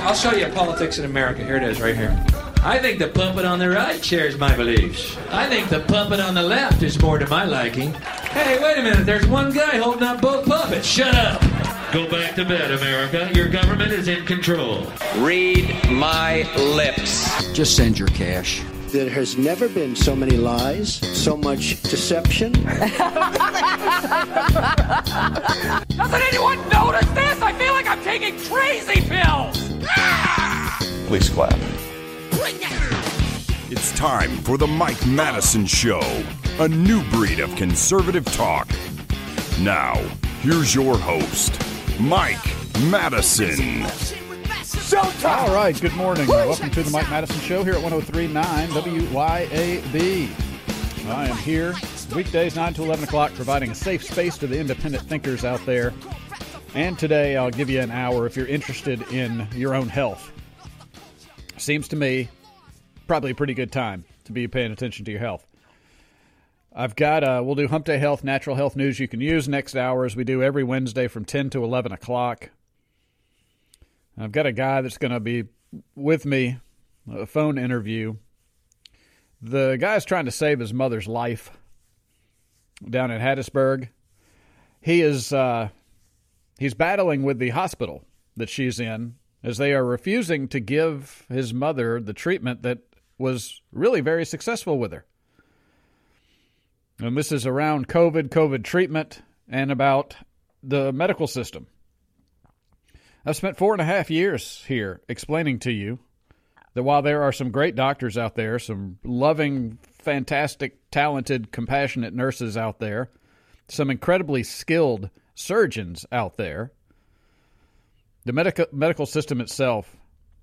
I'll show you politics in America. Here it is, right here. I think the puppet on the right shares my beliefs. I think the puppet on the left is more to my liking. Hey, wait a minute. There's one guy holding up both puppets. Shut up. Go back to bed, America. Your government is in control. Read my lips. Just send your cash. There has never been so many lies, so much deception. Doesn't anyone notice this? I feel like I'm taking crazy pills. Please clap. It's time for the Mike Madison Show, a new breed of conservative talk. Now, here's your host, Mike Madison. All right, good morning. Welcome to the Mike Madison Show here at 103.9 WYAB. I am here weekdays 9 to 11 o'clock providing a safe space to the independent thinkers out there. And today I'll give you an hour if you're interested in your own health. Seems to me probably a pretty good time to be paying attention to your health. I've got, we'll do Hump Day Health, natural health news you can use next hour as we do every Wednesday from 10 to 11 o'clock. I've got a guy that's going to be with me, a phone interview. The guy's trying to save his mother's life down in Hattiesburg. He is, he's battling with the hospital that she's in as they are refusing to give his mother the treatment that was really very successful with her. And this is around COVID treatment, and about the medical system. I've spent 4.5 years here explaining to you that while there are some great doctors out there, some loving, fantastic, talented, compassionate nurses out there, some incredibly skilled surgeons out there, the medical system itself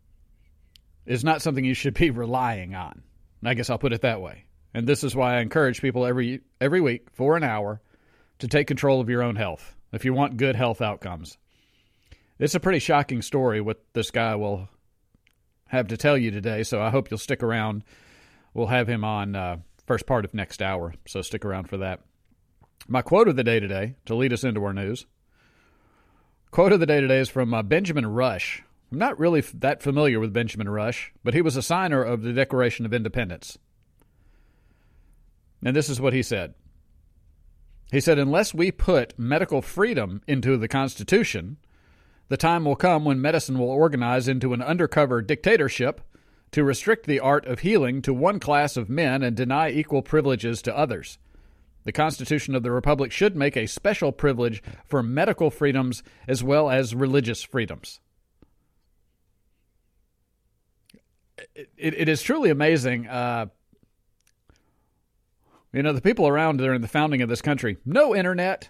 is not something you should be relying on. I guess I'll put it that way. And this is why I encourage people every week for an hour to take control of your own health if you want good health outcomes. It's a pretty shocking story what this guy will have to tell you today, so I hope you'll stick around. We'll have him on first part of next hour, so stick around for that. My quote of the day today, to lead us into our news, quote of the day today is from Benjamin Rush. I'm not really that familiar with Benjamin Rush, but he was a signer of the Declaration of Independence. And this is what he said. He said, unless we put medical freedom into the Constitution, the time will come when medicine will organize into an undercover dictatorship to restrict the art of healing to one class of men and deny equal privileges to others. The Constitution of the Republic should make a special privilege for medical freedoms as well as religious freedoms. It is truly amazing. The people around during the founding of this country, no internet.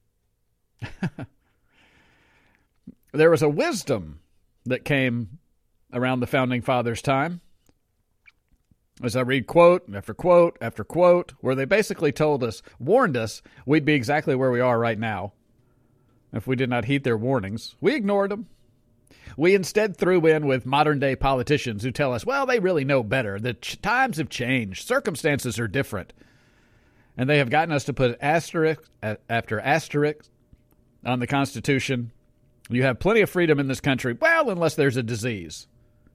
There was a wisdom that came around the Founding Fathers' time. As I read quote after quote after quote, where they basically warned us we'd be exactly where we are right now if we did not heed their warnings. We ignored them. We instead threw in with modern-day politicians who tell us, well, they really know better. The times have changed. Circumstances are different. And they have gotten us to put asterisk after asterisk on the Constitution. You have plenty of freedom in this country, well, unless there's a disease.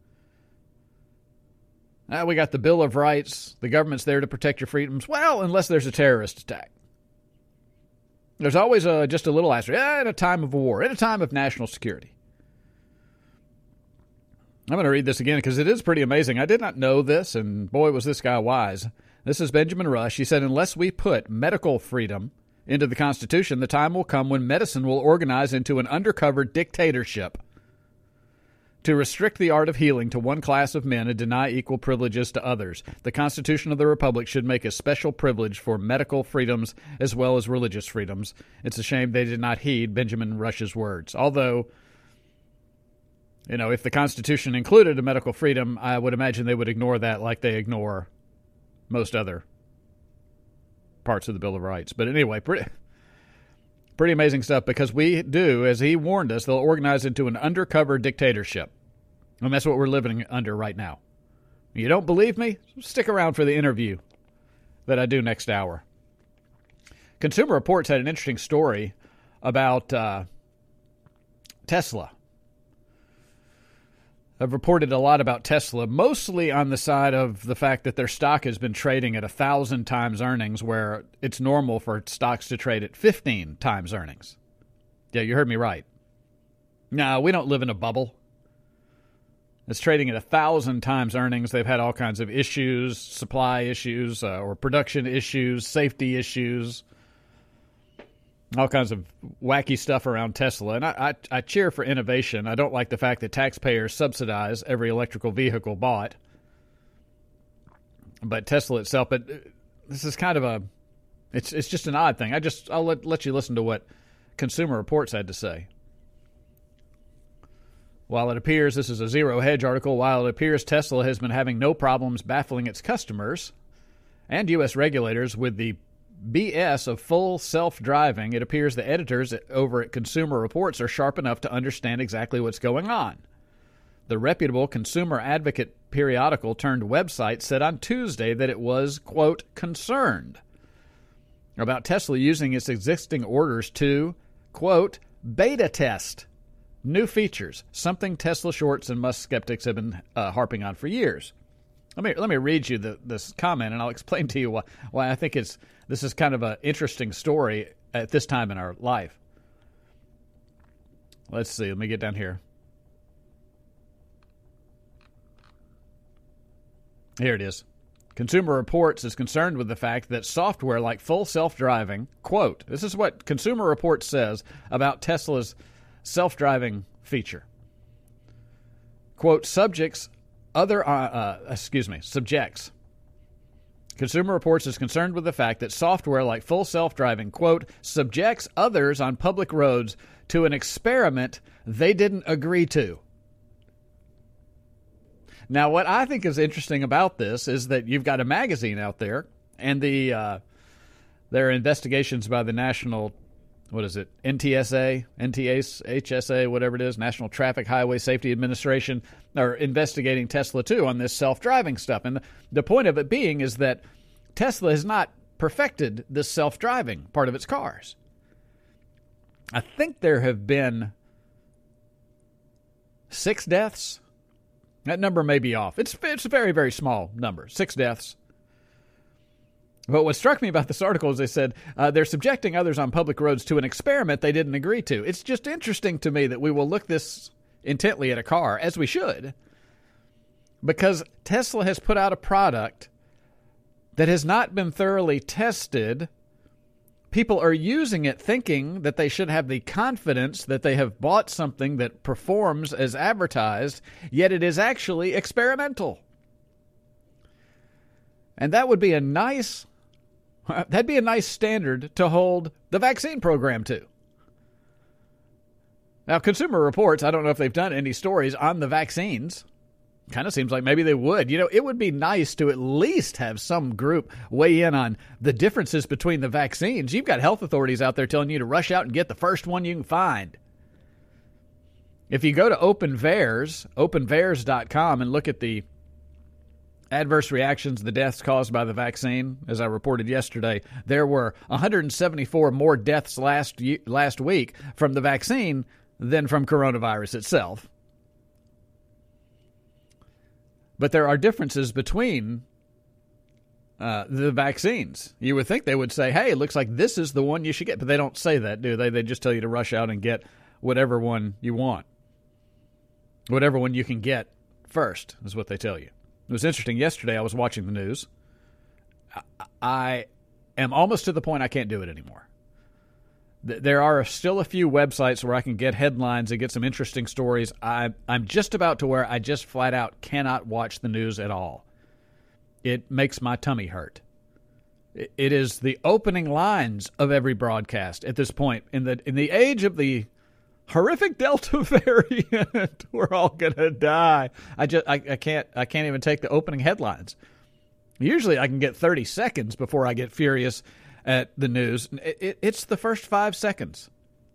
We got the Bill of Rights. The government's there to protect your freedoms. Well, unless there's a terrorist attack. There's always just a little asterisk. At a time of war, at a time of national security. I'm going to read this again because it is pretty amazing. I did not know this, and boy, was this guy wise. This is Benjamin Rush. He said, unless we put medical freedom into the Constitution, the time will come when medicine will organize into an undercover dictatorship to restrict the art of healing to one class of men and deny equal privileges to others. The Constitution of the Republic should make a special privilege for medical freedoms as well as religious freedoms. It's a shame they did not heed Benjamin Rush's words. Although, if the Constitution included a medical freedom, I would imagine they would ignore that like they ignore most other parts of the Bill of Rights. But anyway, pretty amazing stuff, because we do, as he warned us, they'll organize into an undercover dictatorship. And that's what we're living under right now. You don't believe me? Stick around for the interview that I do next hour. Consumer Reports had an interesting story about Tesla. have reported a lot about Tesla, mostly on the side of the fact that their stock has been trading at 1,000 times earnings, where it's normal for stocks to trade at 15 times earnings. Yeah, you heard me right. No, we don't live in a bubble. It's trading at 1,000 times earnings. They've had all kinds of issues, supply issues, or production issues, safety issues, all kinds of wacky stuff around Tesla. And I cheer for innovation. I don't like the fact that taxpayers subsidize every electrical vehicle bought. But Tesla itself, but this is kind of it's just an odd thing. I'll let you listen to what Consumer Reports had to say. While it appears, this is a Zero Hedge article, while it appears Tesla has been having no problems baffling its customers and U.S. regulators with the BS of full self-driving, it appears the editors over at Consumer Reports are sharp enough to understand exactly what's going on. The reputable consumer advocate periodical turned website said on Tuesday that it was, quote, concerned about Tesla using its existing orders to, quote, beta test new features, something Tesla shorts and Musk skeptics have been harping on for years. Let me read you this comment, and I'll explain to you why I think this is kind of an interesting story at this time in our life. Let's see. Let me get down here. Here it is. Consumer Reports is concerned with the fact that software like full self-driving, quote, this is what Consumer Reports says about Tesla's self-driving feature. Quote, subjects. Consumer Reports is concerned with the fact that software like full self-driving, quote, subjects others on public roads to an experiment they didn't agree to. Now, what I think is interesting about this is that you've got a magazine out there, and there are investigations by the National, NTSA, HSA, whatever it is, National Traffic Highway Safety Administration, are investigating Tesla, too, on this self-driving stuff. And the point of it being is that Tesla has not perfected this self-driving part of its cars. I think there have been 6 deaths. That number may be off. It's a very, very small number, 6 deaths. But what struck me about this article is they said they're subjecting others on public roads to an experiment they didn't agree to. It's just interesting to me that we will look this intently at a car, as we should, because Tesla has put out a product that has not been thoroughly tested. People are using it thinking that they should have the confidence that they have bought something that performs as advertised, yet it is actually experimental. And that would be that'd be a nice standard to hold the vaccine program to. Now, Consumer Reports, I don't know if they've done any stories on the vaccines. Kind of seems like maybe they would. It would be nice to at least have some group weigh in on the differences between the vaccines. You've got health authorities out there telling you to rush out and get the first one you can find. If you go to openvaers.com and look at the adverse reactions, the deaths caused by the vaccine, as I reported yesterday, there were 174 more deaths last week from the vaccine than from coronavirus itself. But there are differences between the vaccines. You would think they would say, hey, it looks like this is the one you should get. But they don't say that, do they? They just tell you to rush out and get whatever one you want. Whatever one you can get first is what they tell you. It was interesting. Yesterday I was watching the news. I am almost to the point I can't do it anymore. There are still a few websites where I can get headlines and get some interesting stories. I'm just about to where I just flat out cannot watch the news at all. It makes my tummy hurt. It is the opening lines of every broadcast at this point. In the age of the horrific Delta variant, we're all gonna die. I can't even take the opening headlines. Usually I can get 30 seconds before I get furious at the news. It's the first 5 seconds.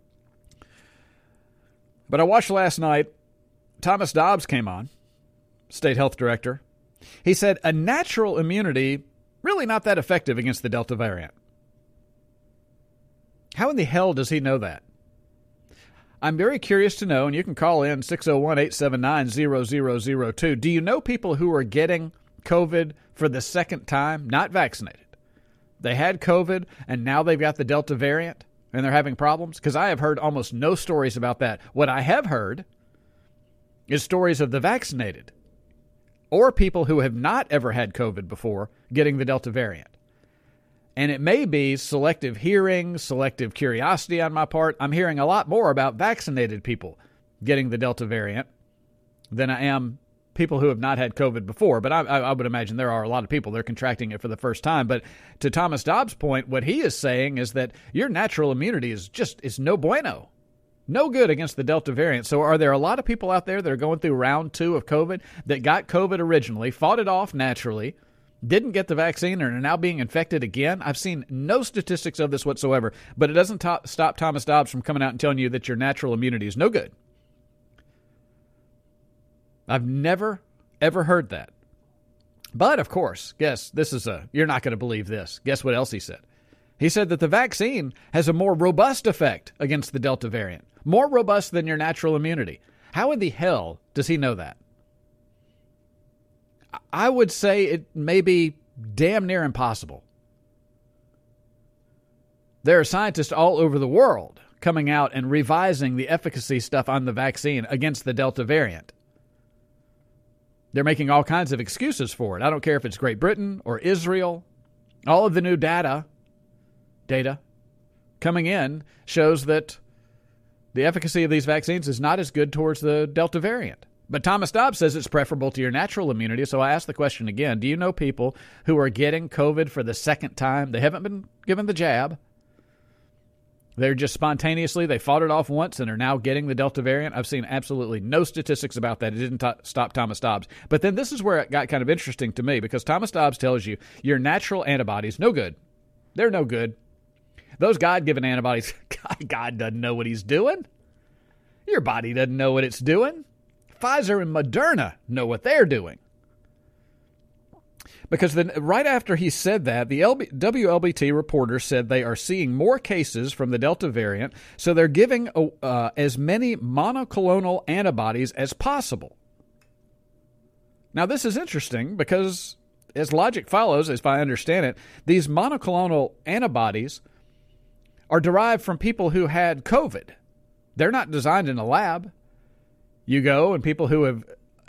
But I watched last night, Thomas Dobbs came on, state health director. He said a natural immunity really not that effective against the Delta variant. How in the hell does he know that? I'm very curious to know, and you can call in 601-879-0002. Do you know people who are getting COVID for the second time, not vaccinated? They had COVID, and now they've got the Delta variant, and they're having problems? Because I have heard almost no stories about that. What I have heard is stories of the vaccinated or people who have not ever had COVID before getting the Delta variant. And it may be selective hearing, selective curiosity on my part. I'm hearing a lot more about vaccinated people getting the Delta variant than I am people who have not had COVID before. But I would imagine there are a lot of people that are contracting it for the first time. But to Thomas Dobbs' point, what he is saying is that your natural immunity is no bueno. No good against the Delta variant. So are there a lot of people out there that are going through round 2 of COVID that got COVID originally, fought it off naturally, didn't get the vaccine, and are now being infected again? I've seen no statistics of this whatsoever, but it doesn't stop Thomas Dobbs from coming out and telling you that your natural immunity is no good. I've never, ever heard that. But, of course, guess you're not going to believe this. Guess what else he said? He said that the vaccine has a more robust effect against the Delta variant, more robust than your natural immunity. How in the hell does he know that? I would say it may be damn near impossible. There are scientists all over the world coming out and revising the efficacy stuff on the vaccine against the Delta variant. They're making all kinds of excuses for it. I don't care if it's Great Britain or Israel. All of the new data coming in shows that the efficacy of these vaccines is not as good towards the Delta variant. But Thomas Dobbs says it's preferable to your natural immunity. So I ask the question again. Do you know people who are getting COVID for the second time? They haven't been given the jab. They're just spontaneously, they fought it off once and are now getting the Delta variant. I've seen absolutely no statistics about that. It didn't stop Thomas Dobbs. But then this is where it got kind of interesting to me, because Thomas Dobbs tells you your natural antibodies, no good. They're no good. Those God-given antibodies, God doesn't know what he's doing. Your body doesn't know what it's doing. Pfizer and Moderna know what they're doing. Because then right after he said that, the WLBT reporter said they are seeing more cases from the Delta variant, so they're giving as many monoclonal antibodies as possible. Now, this is interesting because, as logic follows, as I understand it, these monoclonal antibodies are derived from people who had COVID. They're not designed in a lab. You go and people who have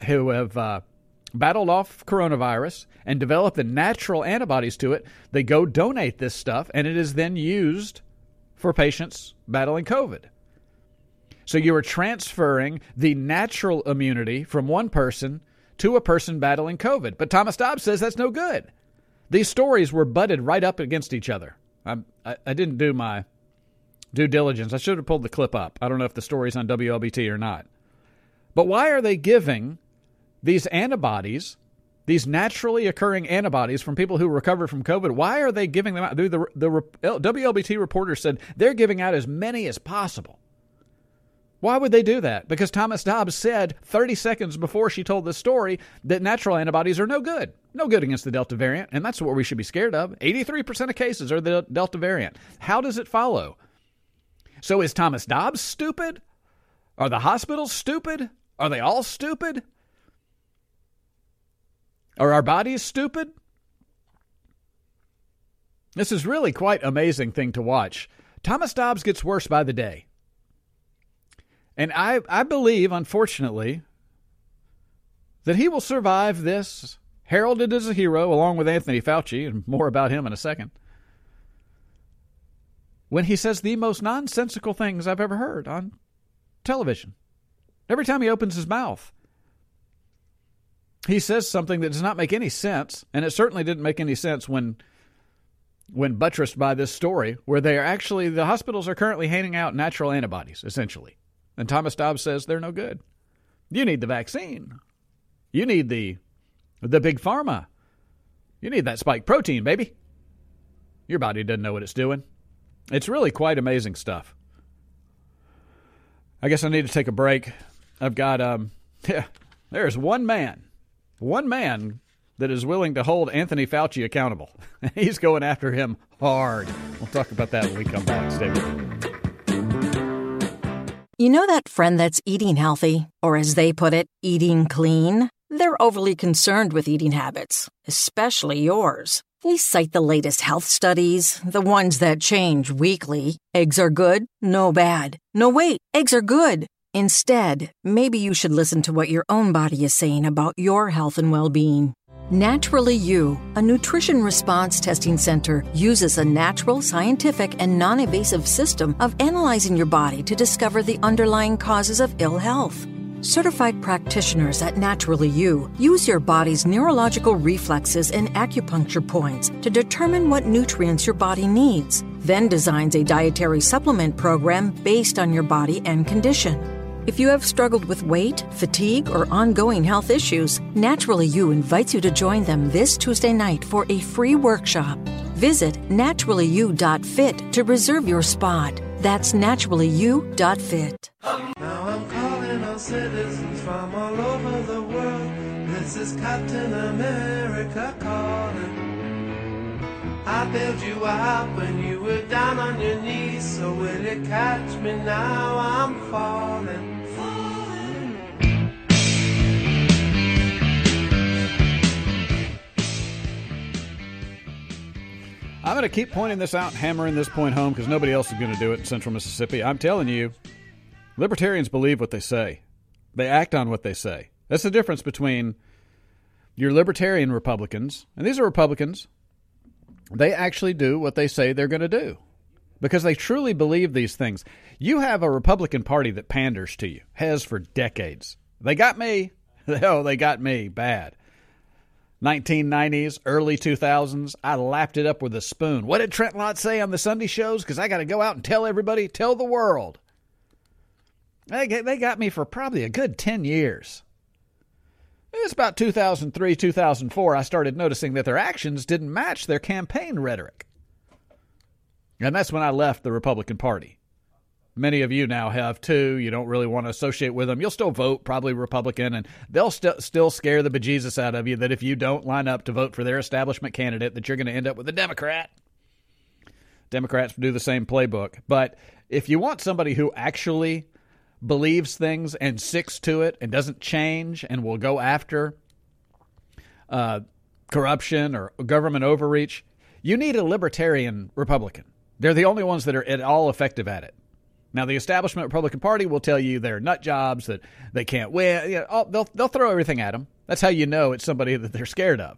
battled off coronavirus and developed the natural antibodies to it, they go donate this stuff, and it is then used for patients battling COVID. So you are transferring the natural immunity from one person to a person battling COVID. But Thomas Dobbs says that's no good. These stories were butted right up against each other. I didn't do my due diligence. I should have pulled the clip up. I don't know if the story's on WLBT or not. But why are they giving these antibodies, these naturally occurring antibodies from people who recovered from COVID? Why are they giving them out? The WLBT reporter said they're giving out as many as possible. Why would they do that? Because Thomas Dobbs said 30 seconds before she told the story that natural antibodies are no good. No good against the Delta variant, and that's what we should be scared of. 83% of cases are the Delta variant. How does it follow? So is Thomas Dobbs stupid? Are the hospitals stupid? Are they all stupid? Are our bodies stupid? This is really quite an amazing thing to watch. Thomas Dobbs gets worse by the day. And I believe, unfortunately, that he will survive this, heralded as a hero, along with Anthony Fauci, and more about him in a second, when he says the most nonsensical things I've ever heard on television. Every time he opens his mouth, he says something that does not make any sense, and it certainly didn't make any sense when buttressed by this story, where the hospitals are currently handing out natural antibodies, essentially. And Thomas Dobbs says they're no good. You need the vaccine. You need the big pharma. You need that spike protein, baby. Your body doesn't know what it's doing. It's really quite amazing stuff. I guess I need to take a break. I've got, there's one man that is willing to hold Anthony Fauci accountable. He's going after him hard. We'll talk about that when we come back. Stay with me. You know that friend that's eating healthy, or as they put it, eating clean? They're overly concerned with eating habits, especially yours. They cite the latest health studies, the ones that change weekly. Eggs are good? No bad. No, wait, eggs are good. Instead, maybe you should listen to what your own body is saying about your health and well-being. Naturally You, a nutrition response testing center, uses a natural, scientific, and non-invasive system of analyzing your body to discover the underlying causes of ill health. Certified practitioners at Naturally You use your body's neurological reflexes and acupuncture points to determine what nutrients your body needs, then designs a dietary supplement program based on your body and condition. If you have struggled with weight, fatigue, or ongoing health issues, Naturally You invites you to join them this Tuesday night for a free workshop. Visit naturallyu.fit to reserve your spot. That's naturallyu.fit. Now I'm calling on citizens from all over the world. This is Captain America calling. I bailed you out when you were down on your knees. So will you catch me now? I'm falling. I'm going to keep pointing this out and hammering this point home because nobody else is going to do it in central Mississippi. I'm telling you, libertarians believe what they say. They act on what they say. That's the difference between your libertarian Republicans, and these are Republicans. They actually do what they say they're going to do because they truly believe these things. You have a Republican Party that panders to you, has for decades. They got me. Oh, they got me bad. 1990s, early 2000s, I lapped it up with a spoon. What did Trent Lott say on the Sunday shows? Because I got to go out and tell everybody, tell the world. They got me for probably a good 10 years. It's about 2003, 2004, I started noticing that their actions didn't match their campaign rhetoric. And that's when I left the Republican Party. Many of you now have too. You don't really want to associate with them. You'll still vote probably Republican, and they'll still scare the bejesus out of you that if you don't line up to vote for their establishment candidate, that you're going to end up with a Democrat. Democrats do the same playbook. But if you want somebody who actually believes things and sticks to it and doesn't change and will go after corruption or government overreach, you need a libertarian Republican. They're the only ones that are at all effective at it. Now, the establishment Republican Party will tell you they're nut jobs, that they can't win. You know, they'll throw everything at them. That's how you know it's somebody that they're scared of.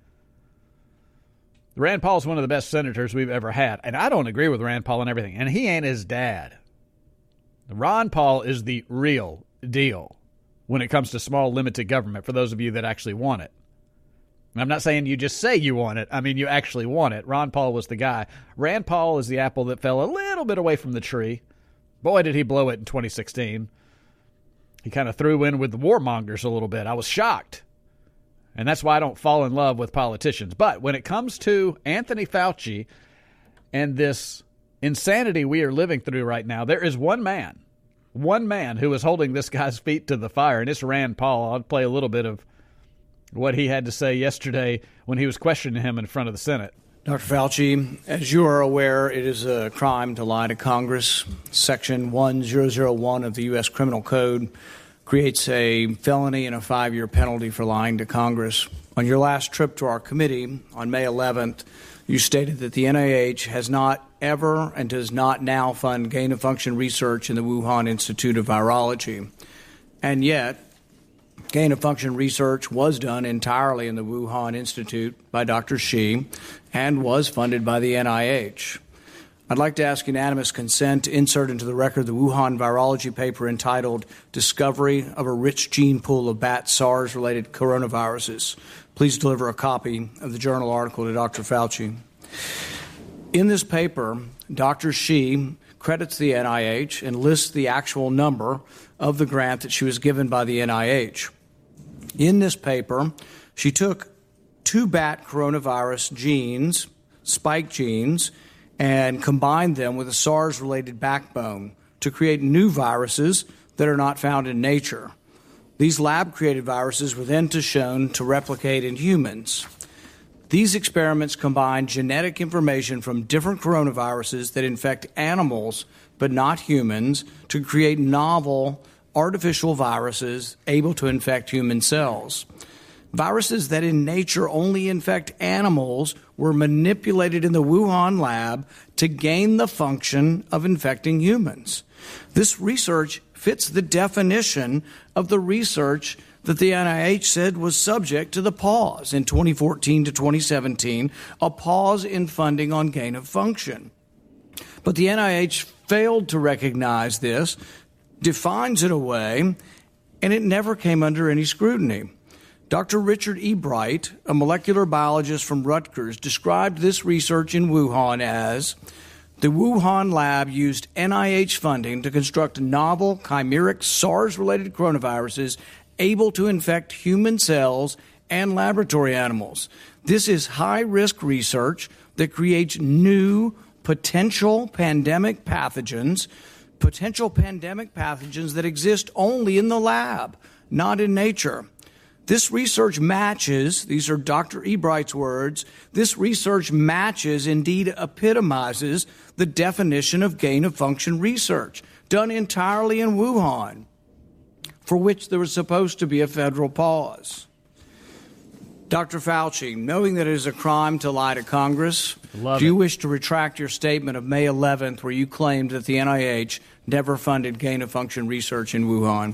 Rand Paul's one of the best senators we've ever had, and I don't agree with Rand Paul and everything, and he ain't his dad. Ron Paul is the real deal when it comes to small, limited government for those of you that actually want it. I'm not saying you just say you want it. I mean, you actually want it. Ron Paul was the guy. Rand Paul is the apple that fell a little bit away from the tree. Boy, did he blow it in 2016. He kind of threw in with the warmongers a little bit. I was shocked. And that's why I don't fall in love with politicians. But when it comes to Anthony Fauci and this insanity we are living through right now, there is one man who is holding this guy's feet to the fire, and it's Rand Paul. I'll play a little bit of what he had to say yesterday when he was questioning him in front of the Senate. Dr. Fauci, as you are aware, it is a crime to lie to Congress. Section 1001 of the U.S. Criminal Code creates a felony and a 5-year penalty for lying to Congress. On your last trip to our committee on May 11th, you stated that the NIH has not ever and does not now fund gain-of-function research in the Wuhan Institute of Virology. And yet, gain-of-function research was done entirely in the Wuhan Institute by Dr. Shi and was funded by the NIH. I'd like to ask unanimous consent to insert into the record the Wuhan virology paper entitled Discovery of a Rich Gene Pool of Bat SARS-Related Coronaviruses. Please deliver a copy of the journal article to Dr. Fauci. In this paper, Dr. Shi credits the NIH and lists the actual number of the grant that she was given by the NIH. In this paper, she took 2 bat coronavirus genes, spike genes, and combined them with a SARS-related backbone to create new viruses that are not found in nature. These lab-created viruses were then shown to replicate in humans. These experiments combined genetic information from different coronaviruses that infect animals but not humans, to create novel artificial viruses able to infect human cells. Viruses that in nature only infect animals were manipulated in the Wuhan lab to gain the function of infecting humans. This research fits the definition of the research that the NIH said was subject to the pause in 2014 to 2017, a pause in funding on gain of function. But the NIH failed to recognize this, defines it away, and it never came under any scrutiny. Dr. Richard E. Bright, a molecular biologist from Rutgers, described this research in Wuhan as the Wuhan lab used NIH funding to construct novel chimeric SARS-related coronaviruses able to infect human cells and laboratory animals. This is high-risk research that creates new potential pandemic pathogens that exist only in the lab, not in nature. This research matches, these are Dr. E. Bright's words, this research matches, indeed epitomizes, the definition of gain-of-function research done entirely in Wuhan, for which there was supposed to be a federal pause. Dr. Fauci, knowing that it is a crime to lie to Congress, do you wish to retract your statement of May 11th where you claimed that the NIH never funded gain-of-function research in Wuhan?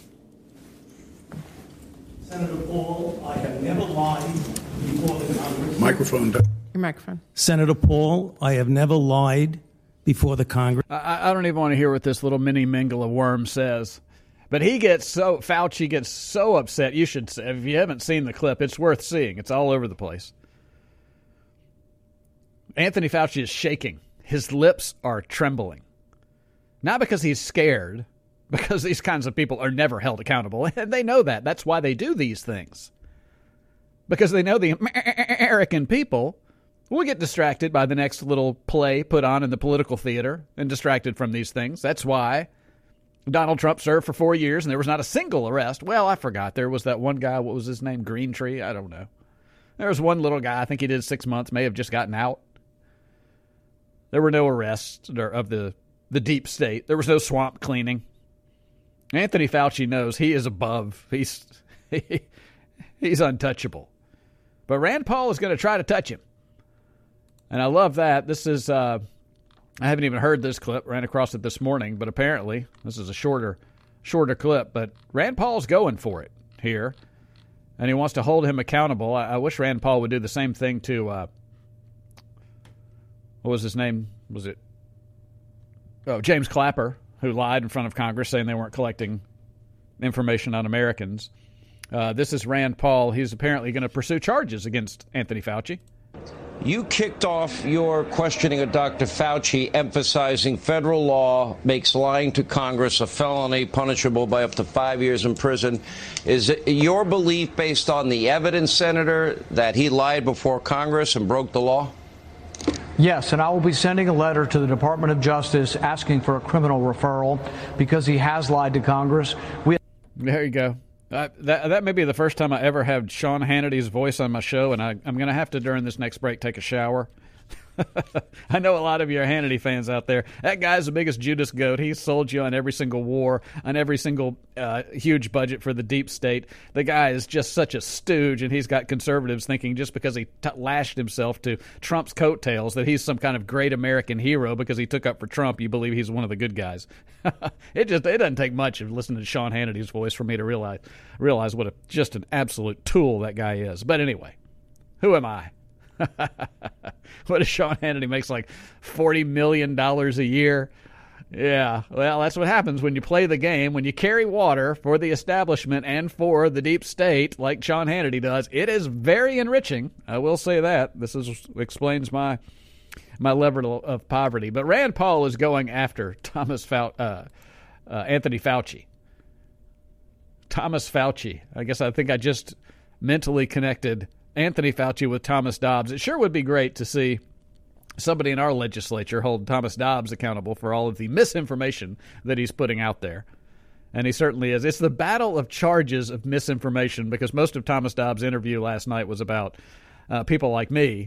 Senator Paul, I have never lied before the Congress. Microphone. Your microphone. Senator Paul, I have never lied before the Congress. I don't even want to hear what this little mini mingle of worm says. But Fauci gets so upset. You should, if you haven't seen the clip, it's worth seeing. It's all over the place. Anthony Fauci is shaking. His lips are trembling. Not because he's scared, because these kinds of people are never held accountable. And they know that. That's why they do these things. Because they know the American people will get distracted by the next little play put on in the political theater and distracted from these things. That's why Donald Trump served for 4 years and there was not a single arrest. Well, I forgot. There was that one guy, what was his name? Greentree? I don't know. There was one little guy, I think he did 6 months, may have just gotten out. There were no arrests of the deep state. There was no swamp cleaning. Anthony Fauci knows he is above. He's untouchable. But Rand Paul is going to try to touch him. And I love that. This is, I haven't even heard this clip. Ran across it this morning, but apparently this is a shorter clip. But Rand Paul's going for it here. And he wants to hold him accountable. I wish Rand Paul would do the same thing to, what was his name? Was it? Oh, James Clapper, who lied in front of Congress saying they weren't collecting information on Americans. This is Rand Paul. He's apparently going to pursue charges against Anthony Fauci. You kicked off your questioning of Dr. Fauci, emphasizing federal law makes lying to Congress a felony punishable by up to 5 years in prison. Is it your belief, based on the evidence, Senator, that he lied before Congress and broke the law? Yes, and I will be sending a letter to the Department of Justice asking for a criminal referral because he has lied to Congress. There you go. That may be the first time I ever have Sean Hannity's voice on my show, and I'm going to have to, during this next break, take a shower. I know a lot of you are Hannity fans out there. That guy's the biggest Judas goat. He sold you on every single war, on every single huge budget for the deep state. The guy is just such a stooge, and he's got conservatives thinking just because he lashed himself to Trump's coattails that he's some kind of great American hero because he took up for Trump. You believe he's one of the good guys. It doesn't take much of listening to Sean Hannity's voice for me to realize what just an absolute tool that guy is. But anyway, who am I? What does Sean Hannity makes, like $40 million a year? Yeah, well, that's what happens when you play the game, when you carry water for the establishment and for the deep state like Sean Hannity does. It is very enriching. I will say that. This explains my level of poverty. But Rand Paul is going after Anthony Fauci. Thomas Fauci. I think I just mentally connected Anthony Fauci with Thomas Dobbs. It sure would be great to see somebody in our legislature hold Thomas Dobbs accountable for all of the misinformation that he's putting out there. And he certainly is. It's the battle of charges of misinformation, because most of Thomas Dobbs' interview last night was about people like me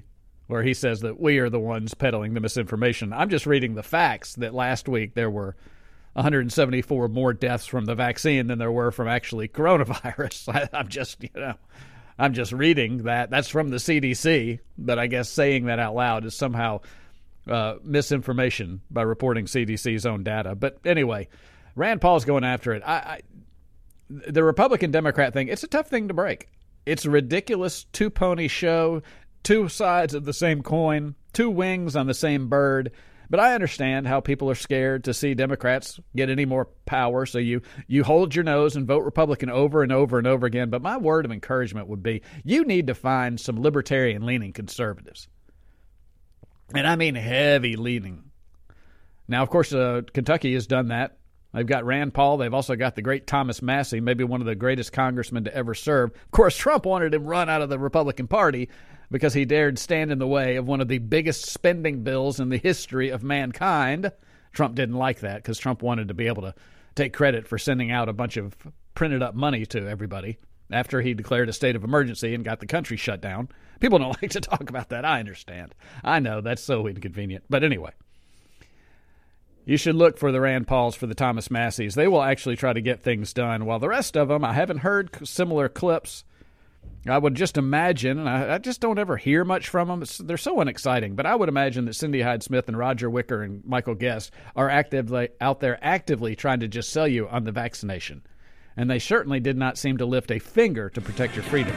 where he says that we are the ones peddling the misinformation. I'm just reading the facts that last week there were 174 more deaths from the vaccine than there were from actually coronavirus. I'm just reading that. That's from the CDC, but I guess saying that out loud is somehow misinformation by reporting CDC's own data. But anyway, Rand Paul's going after it. The Republican-Democrat thing, it's a tough thing to break. It's a ridiculous two-pony show, two sides of the same coin, two wings on the same bird. But I understand how people are scared to see Democrats get any more power, so you hold your nose and vote Republican over and over and over again. But my word of encouragement would be you need to find some libertarian-leaning conservatives. And I mean heavy-leaning. Now, of course, Kentucky has done that. They've got Rand Paul. They've also got the great Thomas Massie, maybe one of the greatest congressmen to ever serve. Of course, Trump wanted him run out of the Republican Party because he dared stand in the way of one of the biggest spending bills in the history of mankind. Trump didn't like that because Trump wanted to be able to take credit for sending out a bunch of printed up money to everybody after he declared a state of emergency and got the country shut down. People don't like to talk about that. I understand. I know that's so inconvenient. But anyway. You should look for the Rand Pauls, for the Thomas Massies. They will actually try to get things done. While the rest of them, I haven't heard similar clips. I would just imagine, and I just don't ever hear much from them. They're so unexciting. But I would imagine that Cindy Hyde-Smith and Roger Wicker and Michael Guest are out there actively trying to just sell you on the vaccination. And they certainly did not seem to lift a finger to protect your freedom.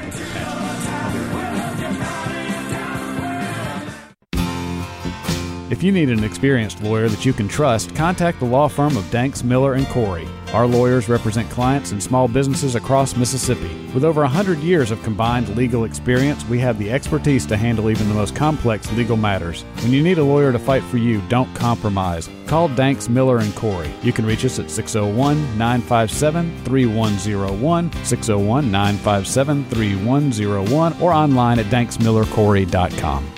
If you need an experienced lawyer that you can trust, contact the law firm of Danks, Miller & Corey. Our lawyers represent clients and small businesses across Mississippi. With over 100 years of combined legal experience, we have the expertise to handle even the most complex legal matters. When you need a lawyer to fight for you, don't compromise. Call Danks, Miller & Corey. You can reach us at 601-957-3101, 601-957-3101, or online at danksmillercorey.com.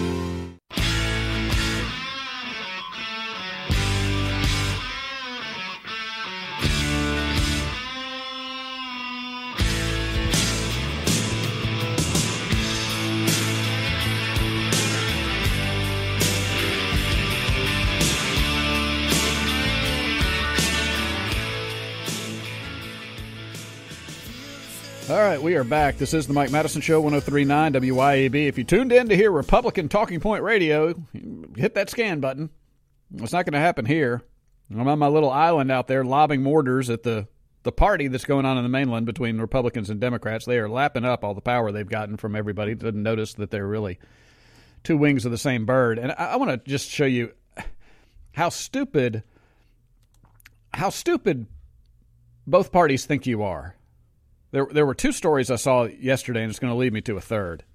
All right, we are back. This is the Mike Madison Show, 103.9 WYAB. If you tuned in to hear Republican Talking Point Radio, hit that scan button. It's not going to happen here. I'm on my little island out there lobbing mortars at the party that's going on in the mainland between Republicans and Democrats. They are lapping up all the power they've gotten from everybody. Didn't notice that they're really two wings of the same bird. And I want to just show you how stupid both parties think you are. There were two stories I saw yesterday, and it's going to lead me to a third.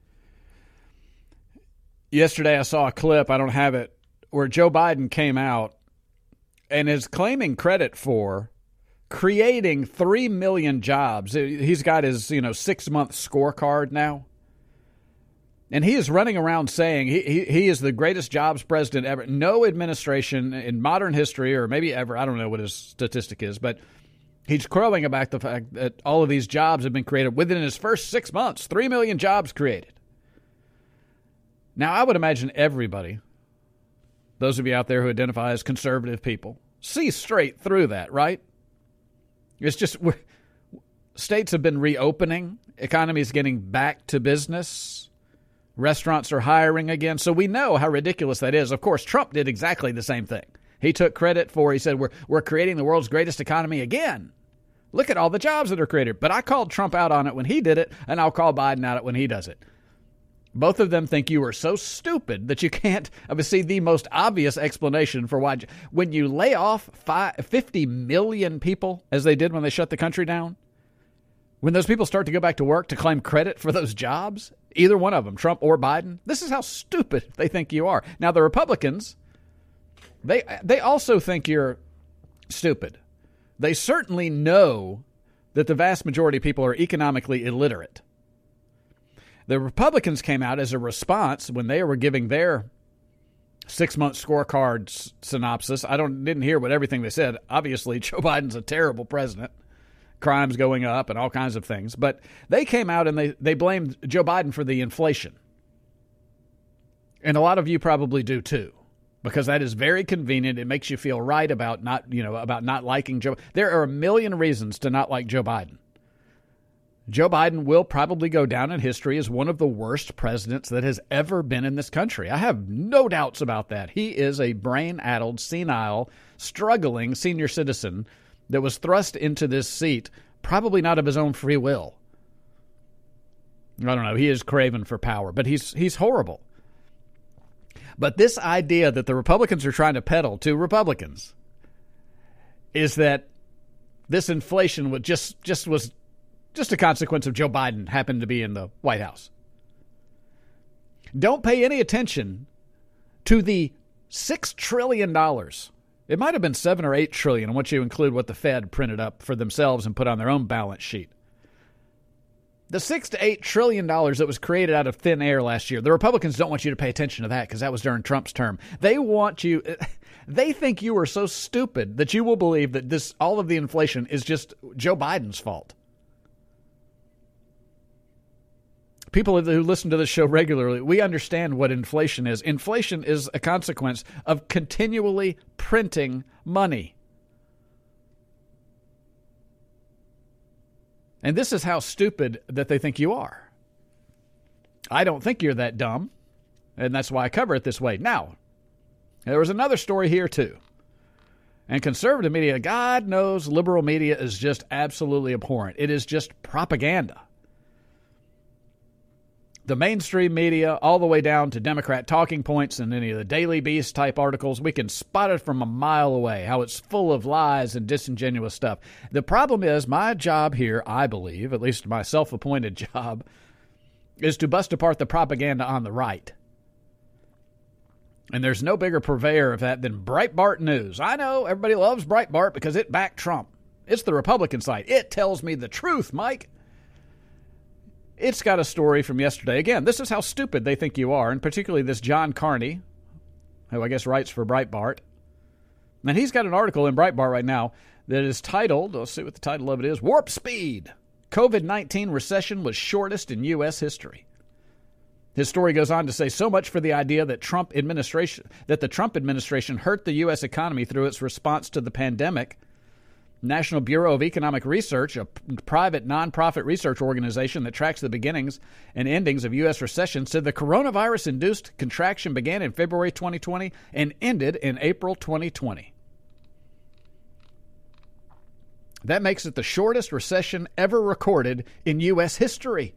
Yesterday I saw a clip, I don't have it, where Joe Biden came out and is claiming credit for creating 3 million jobs. He's got his 6-month scorecard now. And he is running around saying he is the greatest jobs president ever. No administration in modern history, or maybe ever, I don't know what his statistic is, but he's crowing about the fact that all of these jobs have been created within his first 6 months. 3 million jobs created. Now, I would imagine everybody, those of you out there who identify as conservative people, see straight through that, right? It's just states have been reopening. Economy is getting back to business. Restaurants are hiring again. So we know how ridiculous that is. Of course, Trump did exactly the same thing. He took credit for, he said, we're creating the world's greatest economy again. Look at all the jobs that are created. But I called Trump out on it when he did it, and I'll call Biden out when he does it. Both of them think you are so stupid that you can't see the most obvious explanation for why. When you lay off 50 million people, as they did when they shut the country down, when those people start to go back to work to claim credit for those jobs, either one of them, Trump or Biden, this is how stupid they think you are. Now, the Republicans, they also think you're stupid. They certainly know that the vast majority of people are economically illiterate. The Republicans came out as a response when they were giving their 6-month scorecard synopsis. I didn't hear what everything they said. Obviously, Joe Biden's a terrible president. Crimes going up and all kinds of things. But they came out and they blamed Joe Biden for the inflation. And a lot of you probably do too, because that is very convenient. It makes you feel right about not liking Joe. There are a million reasons to not like Joe Biden. Joe Biden will probably go down in history as one of the worst presidents that has ever been in this country. I have no doubts about that. He is a brain-addled, senile, struggling senior citizen that was thrust into this seat, probably not of his own free will. I don't know. He is craving for power, but he's horrible. But this idea that the Republicans are trying to peddle to Republicans is that this inflation was just a consequence of Joe Biden happened to be in the White House. Don't pay any attention to the $6 trillion. It might have been $7 or $8 trillion once you include what the Fed printed up for themselves and put on their own balance sheet. The $6 to $8 trillion that was created out of thin air last year, the Republicans don't want you to pay attention to that because that was during Trump's term. They think you are so stupid that you will believe that all of the inflation is just Joe Biden's fault. People who listen to this show regularly, we understand what inflation is. Inflation is a consequence of continually printing money. And this is how stupid that they think you are. I don't think you're that dumb, and that's why I cover it this way. Now, there was another story here, too. And conservative media, God knows liberal media is just absolutely abhorrent. It is just propaganda. The mainstream media, all the way down to Democrat talking points and any of the Daily Beast type articles, we can spot it from a mile away, how it's full of lies and disingenuous stuff. The problem is my job here, I believe, at least my self-appointed job, is to bust apart the propaganda on the right. And there's no bigger purveyor of that than Breitbart News. I know everybody loves Breitbart because it backed Trump. It's the Republican side. It tells me the truth, Mike. It's got a story from yesterday. Again, this is how stupid they think you are, and particularly this John Carney, who I guess writes for Breitbart. And he's got an article in Breitbart right now that is titled, let's see what the title of it is, Warp Speed. COVID-19 recession was shortest in U.S. history. His story goes on to say so much for the idea that the Trump administration hurt the U.S. economy through its response to the pandemic. National Bureau of Economic Research, a private nonprofit research organization that tracks the beginnings and endings of U.S. recession, said the coronavirus-induced contraction began in February 2020 and ended in April 2020. That makes it the shortest recession ever recorded in U.S. history.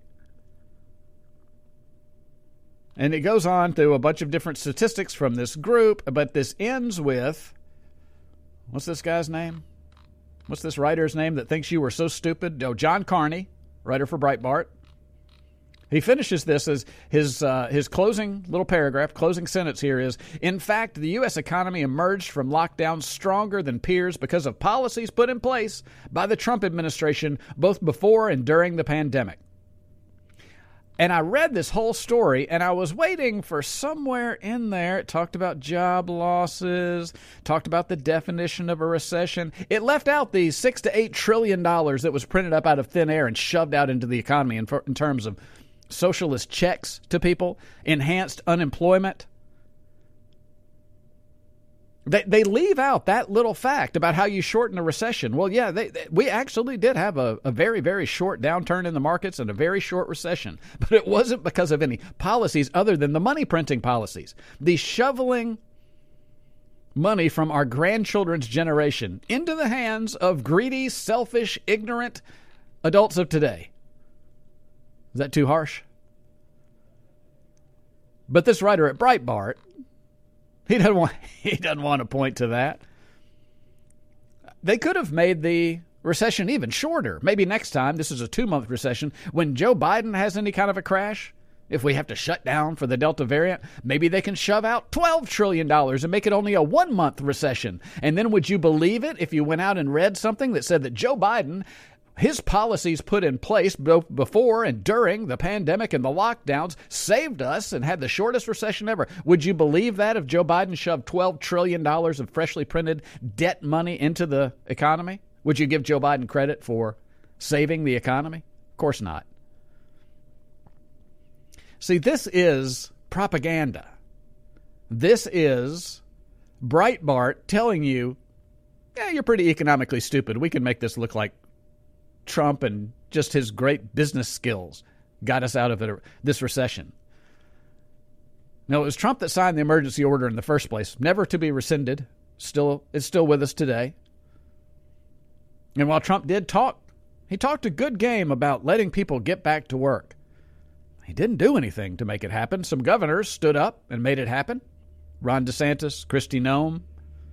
And it goes on to a bunch of different statistics from this group, but this ends with, what's this guy's name? What's this writer's name that thinks you were so stupid? Oh, John Carney, writer for Breitbart. He finishes this as his closing little paragraph, closing sentence here is, in fact, the U.S. economy emerged from lockdown stronger than peers because of policies put in place by the Trump administration both before and during the pandemic. And I read this whole story, and I was waiting for somewhere in there. It talked about job losses, talked about the definition of a recession. It left out the $6 to $8 trillion that was printed up out of thin air and shoved out into the economy in terms of socialist checks to people, enhanced unemployment. They leave out that little fact about how you shorten a recession. Well, yeah, we actually did have a very, very short downturn in the markets and a very short recession. But it wasn't because of any policies other than the money printing policies. The shoveling money from our grandchildren's generation into the hands of greedy, selfish, ignorant adults of today. Is that too harsh? But this writer at Breitbart, He doesn't want to point to that. They could have made the recession even shorter. Maybe next time, this is a 2-month recession, when Joe Biden has any kind of a crash, if we have to shut down for the Delta variant, maybe they can shove out $12 trillion and make it only a 1-month recession. And then would you believe it if you went out and read something that said that Joe Biden, his policies put in place both before and during the pandemic and the lockdowns saved us and had the shortest recession ever? Would you believe that if Joe Biden shoved $12 trillion of freshly printed debt money into the economy? Would you give Joe Biden credit for saving the economy? Of course not. See, this is propaganda. This is Breitbart telling you, yeah, you're pretty economically stupid. We can make this look like Trump and just his great business skills got us out of this recession. No, it was Trump that signed the emergency order in the first place, never to be rescinded. It's still with us today. And while Trump did talk, he talked a good game about letting people get back to work. He didn't do anything to make it happen. Some governors stood up and made it happen. Ron DeSantis, Kristi Noem.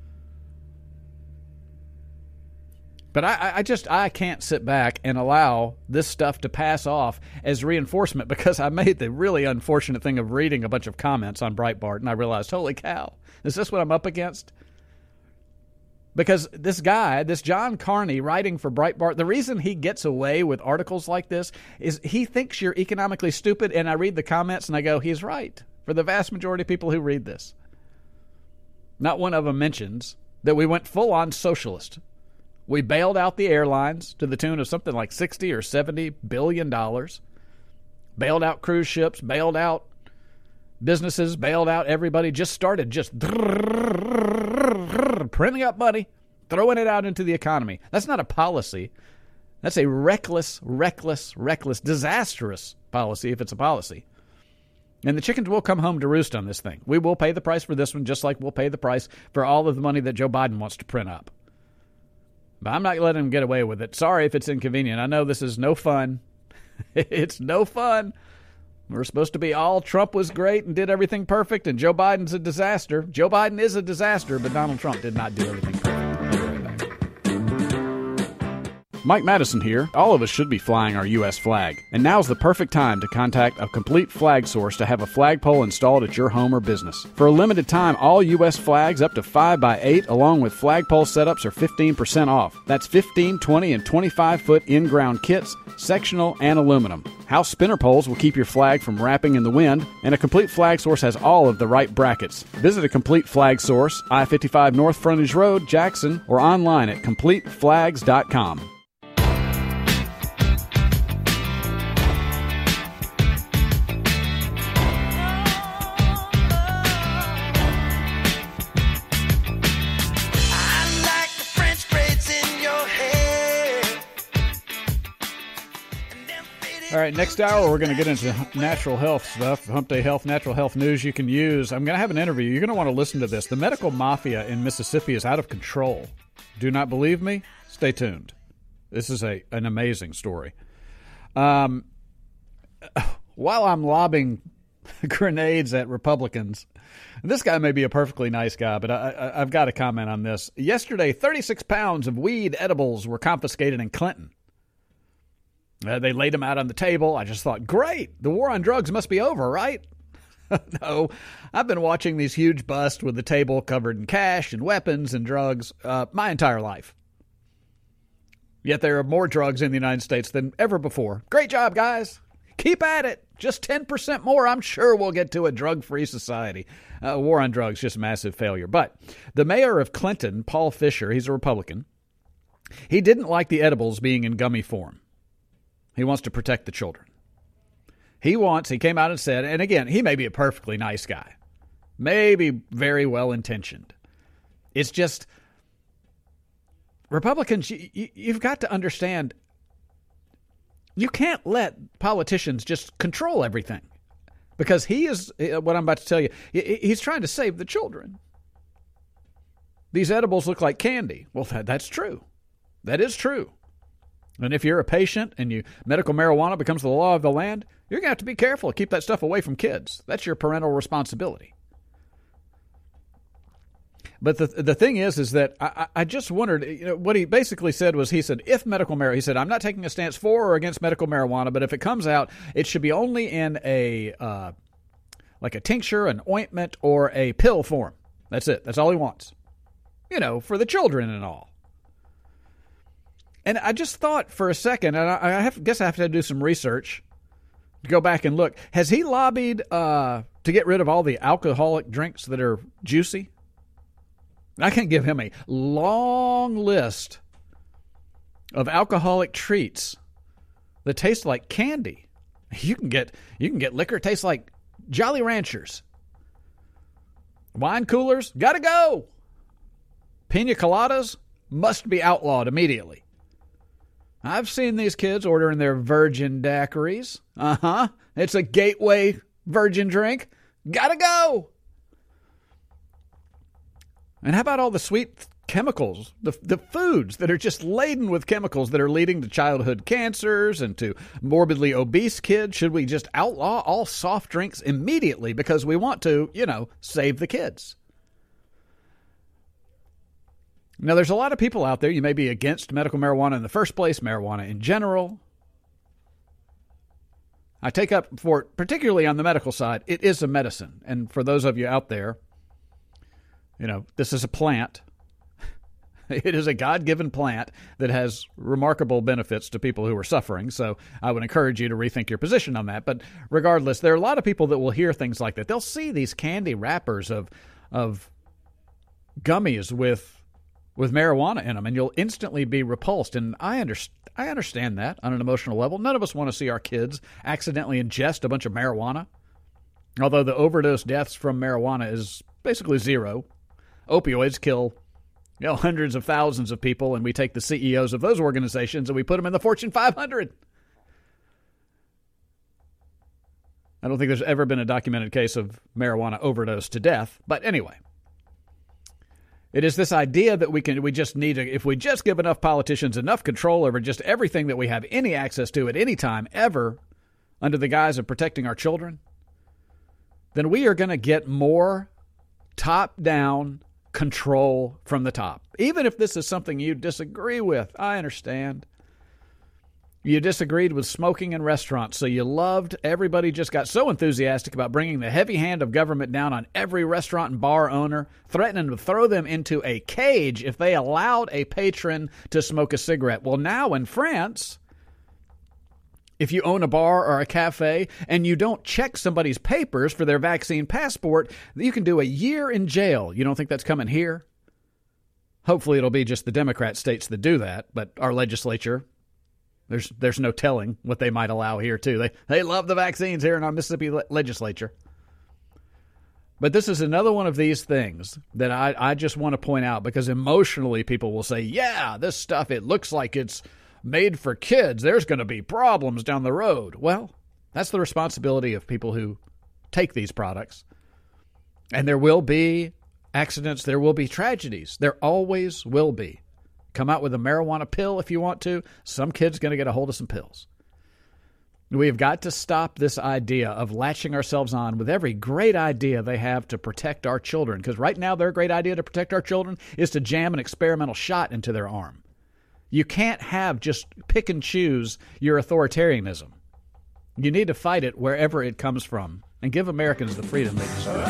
But I can't sit back and allow this stuff to pass off as reinforcement, because I made the really unfortunate thing of reading a bunch of comments on Breitbart, and I realized, holy cow, is this what I'm up against? Because this guy, this John Carney writing for Breitbart, the reason he gets away with articles like this is he thinks you're economically stupid, and I read the comments and I go, he's right, for the vast majority of people who read this. Not one of them mentions that we went full-on socialist. We bailed out the airlines to the tune of something like $60 or $70 billion. Bailed out cruise ships, bailed out businesses, bailed out everybody. Just started printing up money, throwing it out into the economy. That's not a policy. That's a reckless, disastrous policy if it's a policy. And the chickens will come home to roost on this thing. We will pay the price for this one, just like we'll pay the price for all of the money that Joe Biden wants to print up. But I'm not letting him get away with it. Sorry if it's inconvenient. I know this is no fun. It's no fun. We're supposed to be all Trump was great and did everything perfect, and Joe Biden's a disaster. Joe Biden is a disaster, but Donald Trump did not do everything perfect. Mike Madison here. All of us should be flying our U.S. flag, and now's the perfect time to contact a complete flag source to have a flagpole installed at your home or business. For a limited time, all U.S. flags up to 5x8 along with flagpole setups are 15% off. That's 15, 20, and 25-foot in-ground kits, sectional, and aluminum. House spinner poles will keep your flag from wrapping in the wind, and a complete flag source has all of the right brackets. Visit a complete flag source, I-55 North Frontage Road, Jackson, or online at CompleteFlags.com. All right, next hour we're going to get into natural health stuff, Hump Day Health, natural health news you can use. I'm going to have an interview. You're going to want to listen to this. The medical mafia in Mississippi is out of control. Do not believe me? Stay tuned. This is an amazing story. While I'm lobbing grenades at Republicans, this guy may be a perfectly nice guy, but I've got to comment on this. Yesterday, 36 pounds of weed edibles were confiscated in Clinton. They laid them out on the table. I just thought, great, the war on drugs must be over, right? No, I've been watching these huge busts with the table covered in cash and weapons and drugs my entire life. Yet there are more drugs in the United States than ever before. Great job, guys. Keep at it. Just 10% more. I'm sure we'll get to a drug-free society. War on drugs, just a massive failure. But the mayor of Clinton, Paul Fisher, he's a Republican, he didn't like the edibles being in gummy form. He wants to protect the children. He came out and said, and again, he may be a perfectly nice guy, maybe very well-intentioned. It's just, Republicans, you've got to understand, you can't let politicians just control everything. Because he is, what I'm about to tell you, he's trying to save the children. These edibles look like candy. Well, that's true. That is true. And if you're a patient and medical marijuana becomes the law of the land, you're going to have to be careful. Keep that stuff away from kids. That's your parental responsibility. But the thing is that I just wondered, what he basically said was, he said, he said, I'm not taking a stance for or against medical marijuana, but if it comes out, it should be only in like a tincture, an ointment, or a pill form. That's it. That's all he wants. For the children and all. And I just thought for a second, and I guess I have to do some research to go back and look. Has he lobbied to get rid of all the alcoholic drinks that are juicy? I can give him a long list of alcoholic treats that taste like candy. You can get liquor tastes like Jolly Ranchers. Wine coolers, gotta go. Pina coladas must be outlawed immediately. I've seen these kids ordering their virgin daiquiris. It's a gateway virgin drink. Gotta go. And how about all the sweet chemicals, the foods that are just laden with chemicals that are leading to childhood cancers and to morbidly obese kids? Should we just outlaw all soft drinks immediately because we want to, save the kids? Now, there's a lot of people out there. You may be against medical marijuana in the first place, marijuana in general. I take up for it, particularly on the medical side, it is a medicine. And for those of you out there, this is a plant. It is a God-given plant that has remarkable benefits to people who are suffering. So I would encourage you to rethink your position on that. But regardless, there are a lot of people that will hear things like that. They'll see these candy wrappers of gummies with marijuana in them, and you'll instantly be repulsed. And I understand that on an emotional level. None of us want to see our kids accidentally ingest a bunch of marijuana, although the overdose deaths from marijuana is basically zero. Opioids kill hundreds of thousands of people, and we take the CEOs of those organizations and we put them in the Fortune 500. I don't think there's ever been a documented case of marijuana overdose to death. But anyway, it is this idea that if we just give enough politicians enough control over just everything that we have any access to at any time ever under the guise of protecting our children, then we are going to get more top-down control from the top. Even if this is something you disagree with, I understand. You disagreed with smoking in restaurants, so you loved, everybody just got so enthusiastic about bringing the heavy hand of government down on every restaurant and bar owner, threatening to throw them into a cage if they allowed a patron to smoke a cigarette. Well, now in France, if you own a bar or a cafe and you don't check somebody's papers for their vaccine passport, you can do a year in jail. You don't think that's coming here? Hopefully it'll be just the Democrat states that do that, but our legislature, there's no telling what they might allow here, too. They love the vaccines here in our Mississippi legislature. But this is another one of these things that I just want to point out, because emotionally people will say, yeah, this stuff, it looks like it's made for kids. There's going to be problems down the road. Well, that's the responsibility of people who take these products. And there will be accidents. There will be tragedies. There always will be. Come out with a marijuana pill if you want to. Some kid's going to get a hold of some pills. We have got to stop this idea of latching ourselves on with every great idea they have to protect our children. Because right now their great idea to protect our children is to jam an experimental shot into their arm. You can't just pick and choose your authoritarianism. You need to fight it wherever it comes from and give Americans the freedom they deserve.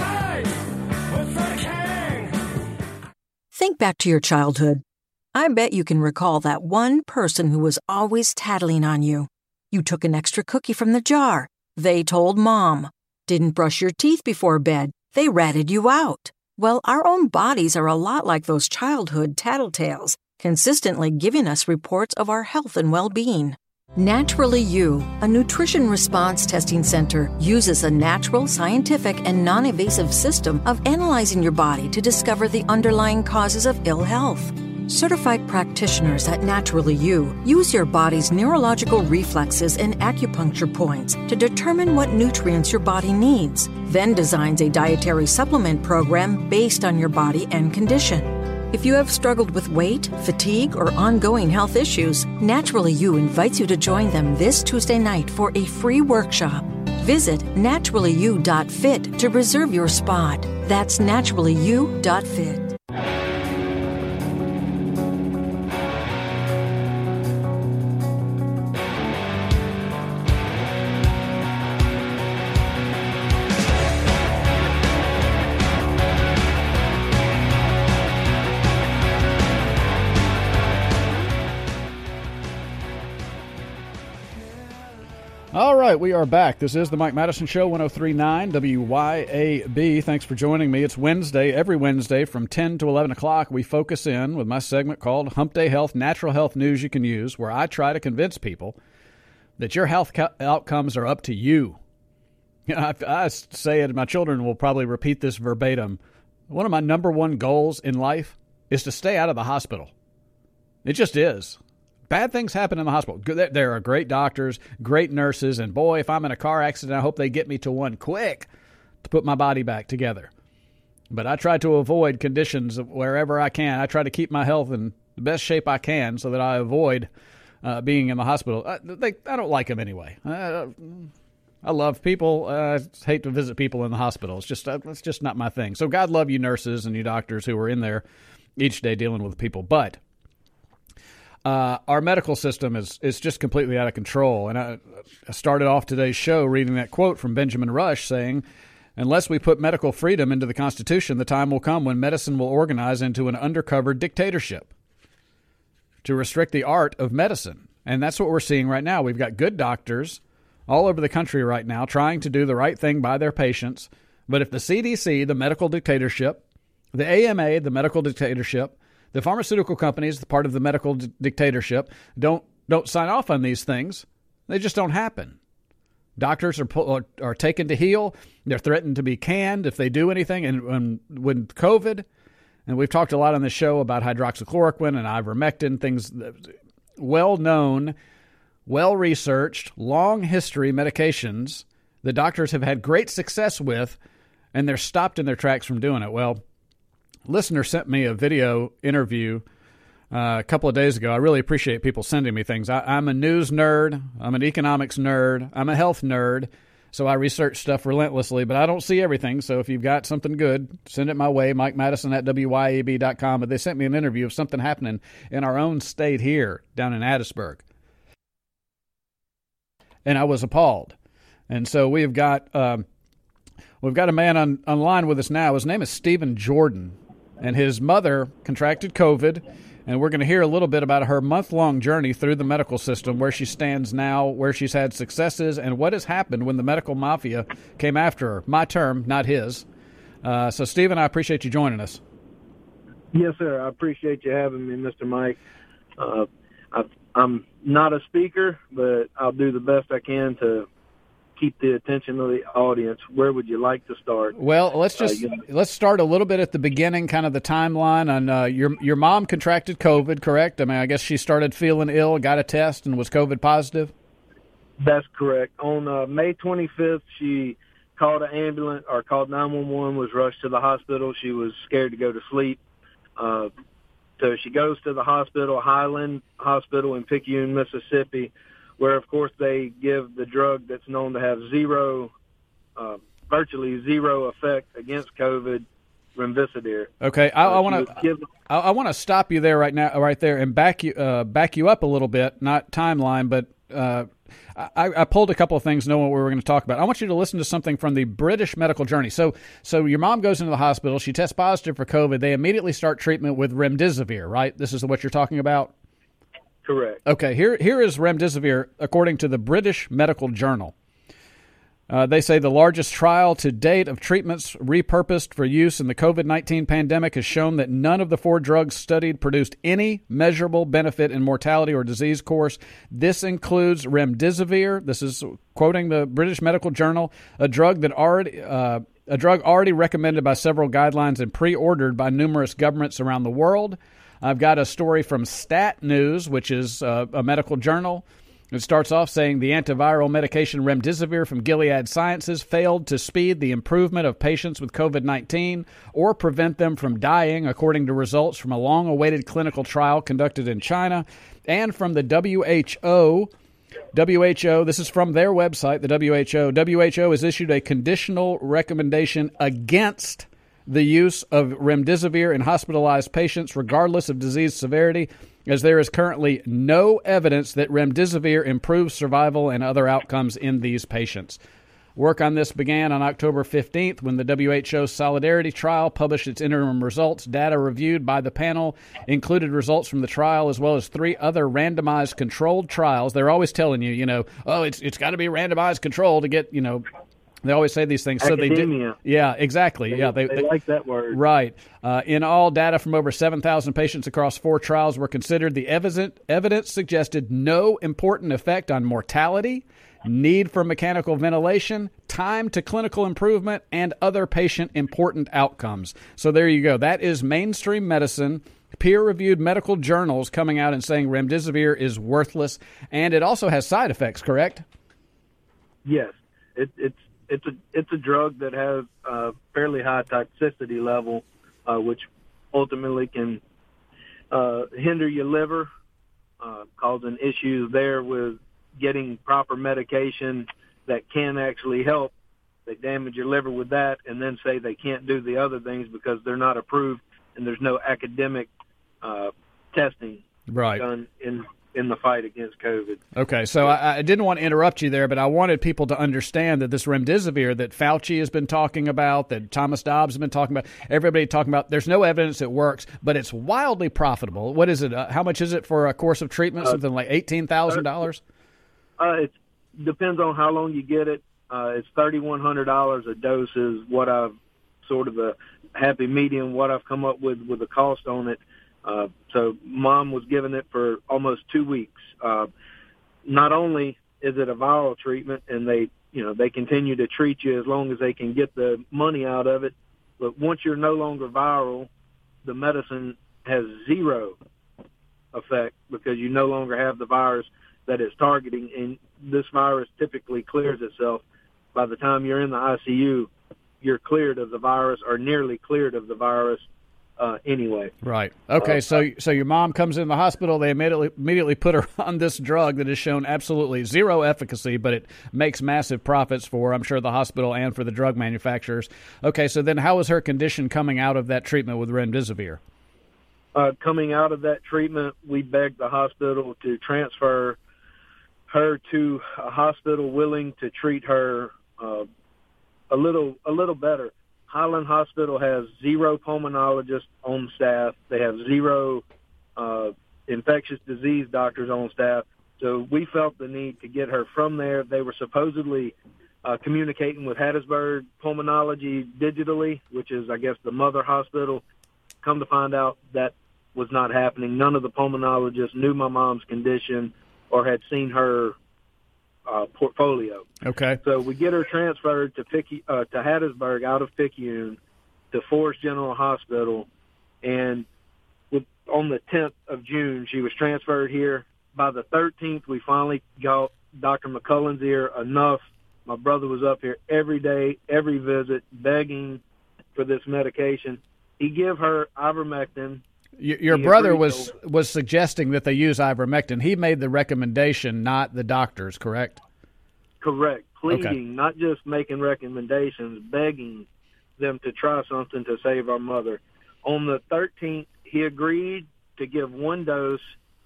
Think back to your childhood. I bet you can recall that one person who was always tattling on you. You took an extra cookie from the jar. They told Mom. Didn't brush your teeth before bed. They ratted you out. Well, our own bodies are a lot like those childhood tattletales, consistently giving us reports of our health and well-being. Naturally You, a nutrition response testing center, uses a natural, scientific, and non-invasive system of analyzing your body to discover the underlying causes of ill health. Certified practitioners at Naturally You use your body's neurological reflexes and acupuncture points to determine what nutrients your body needs, then designs a dietary supplement program based on your body and condition. If you have struggled with weight, fatigue, or ongoing health issues, Naturally You invites you to join them this Tuesday night for a free workshop. Visit naturallyu.fit to reserve your spot. That's naturallyu.fit. All right, we are back. This is the Mike Madison Show, 103.9 WYAB. Thanks for joining me. It's Wednesday. Every Wednesday from 10 to 11 o'clock, we focus in with my segment called Hump Day Health, Natural Health News You Can Use, where I try to convince people that your health outcomes are up to you. I say it, my children will probably repeat this verbatim. One of my number one goals in life is to stay out of the hospital. It just is. Bad things happen in the hospital. There are great doctors, great nurses, and boy, if I'm in a car accident, I hope they get me to one quick to put my body back together. But I try to avoid conditions wherever I can. I try to keep my health in the best shape I can so that I avoid being in the hospital. I don't like them anyway. I love people. I hate to visit people in the hospital. It's just not my thing. So God love you nurses and you doctors who are in there each day dealing with people. But our medical system is just completely out of control. And I started off today's show reading that quote from Benjamin Rush saying, "Unless we put medical freedom into the Constitution, the time will come when medicine will organize into an undercover dictatorship to restrict the art of medicine." And that's what we're seeing right now. We've got good doctors all over the country right now trying to do the right thing by their patients. But if the CDC, the medical dictatorship, the AMA, the medical dictatorship, the pharmaceutical companies, the part of the medical dictatorship, don't sign off on these things, they just don't happen. Doctors are taken to heal. They're threatened to be canned if they do anything. And when COVID, and we've talked a lot on this show about hydroxychloroquine and ivermectin, things well-known, well-researched, long history medications the doctors have had great success with, and they're stopped in their tracks from doing it. Well, a listener sent me a video interview a couple of days ago. I really appreciate people sending me things. I'm a news nerd. I'm an economics nerd. I'm a health nerd. So I research stuff relentlessly, but I don't see everything. So if you've got something good, send it my way, Mike Madison at WYAB.com. But they sent me an interview of something happening in our own state here down in Addisburg. And I was appalled. And so we've got a man online with us now. His name is Stephen Jordan, and his mother contracted COVID. And we're going to hear a little bit about her month-long journey through the medical system, where she stands now, where she's had successes, and what has happened when the medical mafia came after her. My term, not his. So, Stephen, I appreciate you joining us. Yes, sir. I appreciate you having me, Mr. Mike. I'm not a speaker, but I'll do the best I can to keep the attention of the audience. Where would you like to start? Well, let's start a little bit at the beginning, kind of the timeline on your mom contracted COVID, correct? I mean, I guess she started feeling ill, got a test, and was COVID positive? That's correct. On May 25th, she called an ambulance or called 911, was rushed to the hospital. She was scared to go to sleep. So she goes to the hospital, Highland Hospital in Picayune, Mississippi, where, of course, they give the drug that's known to have virtually zero effect against COVID, remdesivir. Okay, I want to stop you there right there, and back you up a little bit, not timeline, but I pulled a couple of things knowing what we were going to talk about. I want you to listen to something from the British medical journey. So your mom goes into the hospital, she tests positive for COVID. They immediately start treatment with remdesivir, right? This is what you're talking about? Correct. Okay, here is remdesivir, according to the British Medical Journal. They say the largest trial to date of treatments repurposed for use in the COVID-19 pandemic has shown that none of the 4 drugs studied produced any measurable benefit in mortality or disease course. This includes remdesivir. This is quoting the British Medical Journal, a drug already recommended by several guidelines and pre-ordered by numerous governments around the world. I've got a story from Stat News, which is a medical journal. It starts off saying the antiviral medication remdesivir from Gilead Sciences failed to speed the improvement of patients with COVID-19 or prevent them from dying, according to results from a long-awaited clinical trial conducted in China. And from the WHO, this is from their website, the WHO has issued a conditional recommendation against the use of remdesivir in hospitalized patients, regardless of disease severity, as there is currently no evidence that remdesivir improves survival and other outcomes in these patients. Work on this began on October 15th when the WHO Solidarity Trial published its interim results. Data reviewed by the panel included results from the trial as well as 3 other randomized controlled trials. They're always telling you, it's got to be randomized control to get, They always say these things. Academia. So they did. Yeah, exactly. They like that word. Right. In all, data from over 7,000 patients across 4 trials were considered. The evidence suggested no important effect on mortality, need for mechanical ventilation, time to clinical improvement, and other patient important outcomes. So there you go. That is mainstream medicine, peer-reviewed medical journals coming out and saying remdesivir is worthless, and it also has side effects, correct? Yes. It's a drug that has a fairly high toxicity level, which ultimately can hinder your liver, causing issues there with getting proper medication that can actually help. They damage your liver with that and then say they can't do the other things because they're not approved and there's no academic testing done in the fight against COVID. Okay, so I didn't want to interrupt you there, but I wanted people to understand that this remdesivir that Fauci has been talking about, that Thomas Dobbs has been talking about, everybody talking about, there's no evidence it works, but it's wildly profitable. What is it? How much is it for a course of treatment? Something like $18,000? It depends on how long you get it. It's $3,100 a dose is what I've sort of a happy medium, what I've come up with the cost on it. So Mom was given it for almost 2 weeks. Not only is it a viral treatment and they continue to treat you as long as they can get the money out of it, but once you're no longer viral, the medicine has zero effect because you no longer have the virus that it's targeting, and this virus typically clears itself. By the time you're in the ICU, you're cleared of the virus or nearly cleared of the virus anyway. Right. Okay, so your mom comes in the hospital. They immediately put her on this drug that has shown absolutely zero efficacy, but it makes massive profits for, I'm sure, the hospital and for the drug manufacturers. Okay, so then how is her condition coming out of that treatment with remdesivir? Coming out of that treatment, we begged the hospital to transfer her to a hospital willing to treat her a little better. Highland Hospital has zero pulmonologists on staff. They have zero infectious disease doctors on staff. So we felt the need to get her from there. They were supposedly communicating with Hattiesburg Pulmonology digitally, which is, I guess, the mother hospital. Come to find out that was not happening. None of the pulmonologists knew my mom's condition or had seen her portfolio. Okay. So we get her transferred to Hattiesburg out of Picayune to Forest General Hospital, and on the 10th of June, she was transferred here. By the 13th, we finally got Dr. McCullen's ear enough. My brother was up here every day, every visit, begging for this medication. He gave her ivermectin. Your brother was suggesting that they use ivermectin. He made the recommendation, not the doctors, correct? Correct. Pleading, okay. Not just making recommendations, begging them to try something to save our mother. On the 13th, he agreed to give one dose.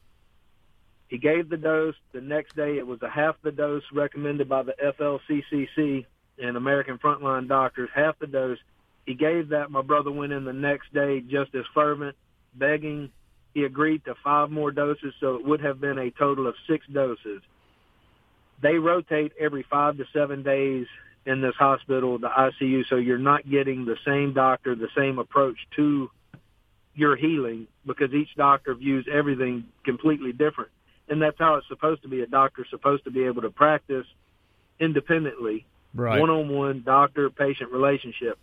He gave the dose. The next day, it was a half the dose recommended by the FLCCC and American Frontline Doctors, half the dose. He gave that. My brother went in the next day just as fervent, begging. He agreed to 5 more doses, so it would have been a total of 6 doses. They rotate every 5 to 7 days in this hospital, the ICU, so you're not getting the same doctor, the same approach to your healing, because each doctor views everything completely different. And that's how it's supposed to be. A doctor's supposed to be able to practice independently, right. One-on-one doctor-patient relationship.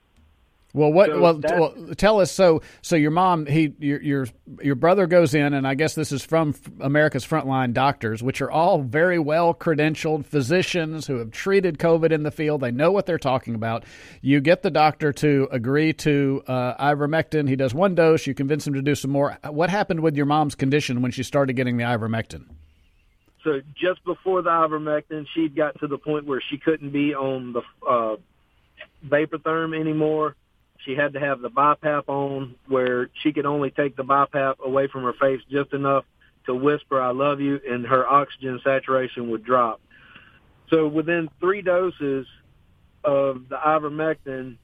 Well, tell us. So your mom, your brother goes in, and I guess this is from America's Frontline Doctors, which are all very well credentialed physicians who have treated COVID in the field. They know what they're talking about. You get the doctor to agree to ivermectin. He does 1 dose. You convince him to do some more. What happened with your mom's condition when she started getting the ivermectin? So just before the ivermectin, she'd got to the point where she couldn't be on the Vapotherm anymore. She had to have the BiPAP on, where she could only take the BiPAP away from her face just enough to whisper, "I love you," and her oxygen saturation would drop. So within 3 doses of the ivermectin,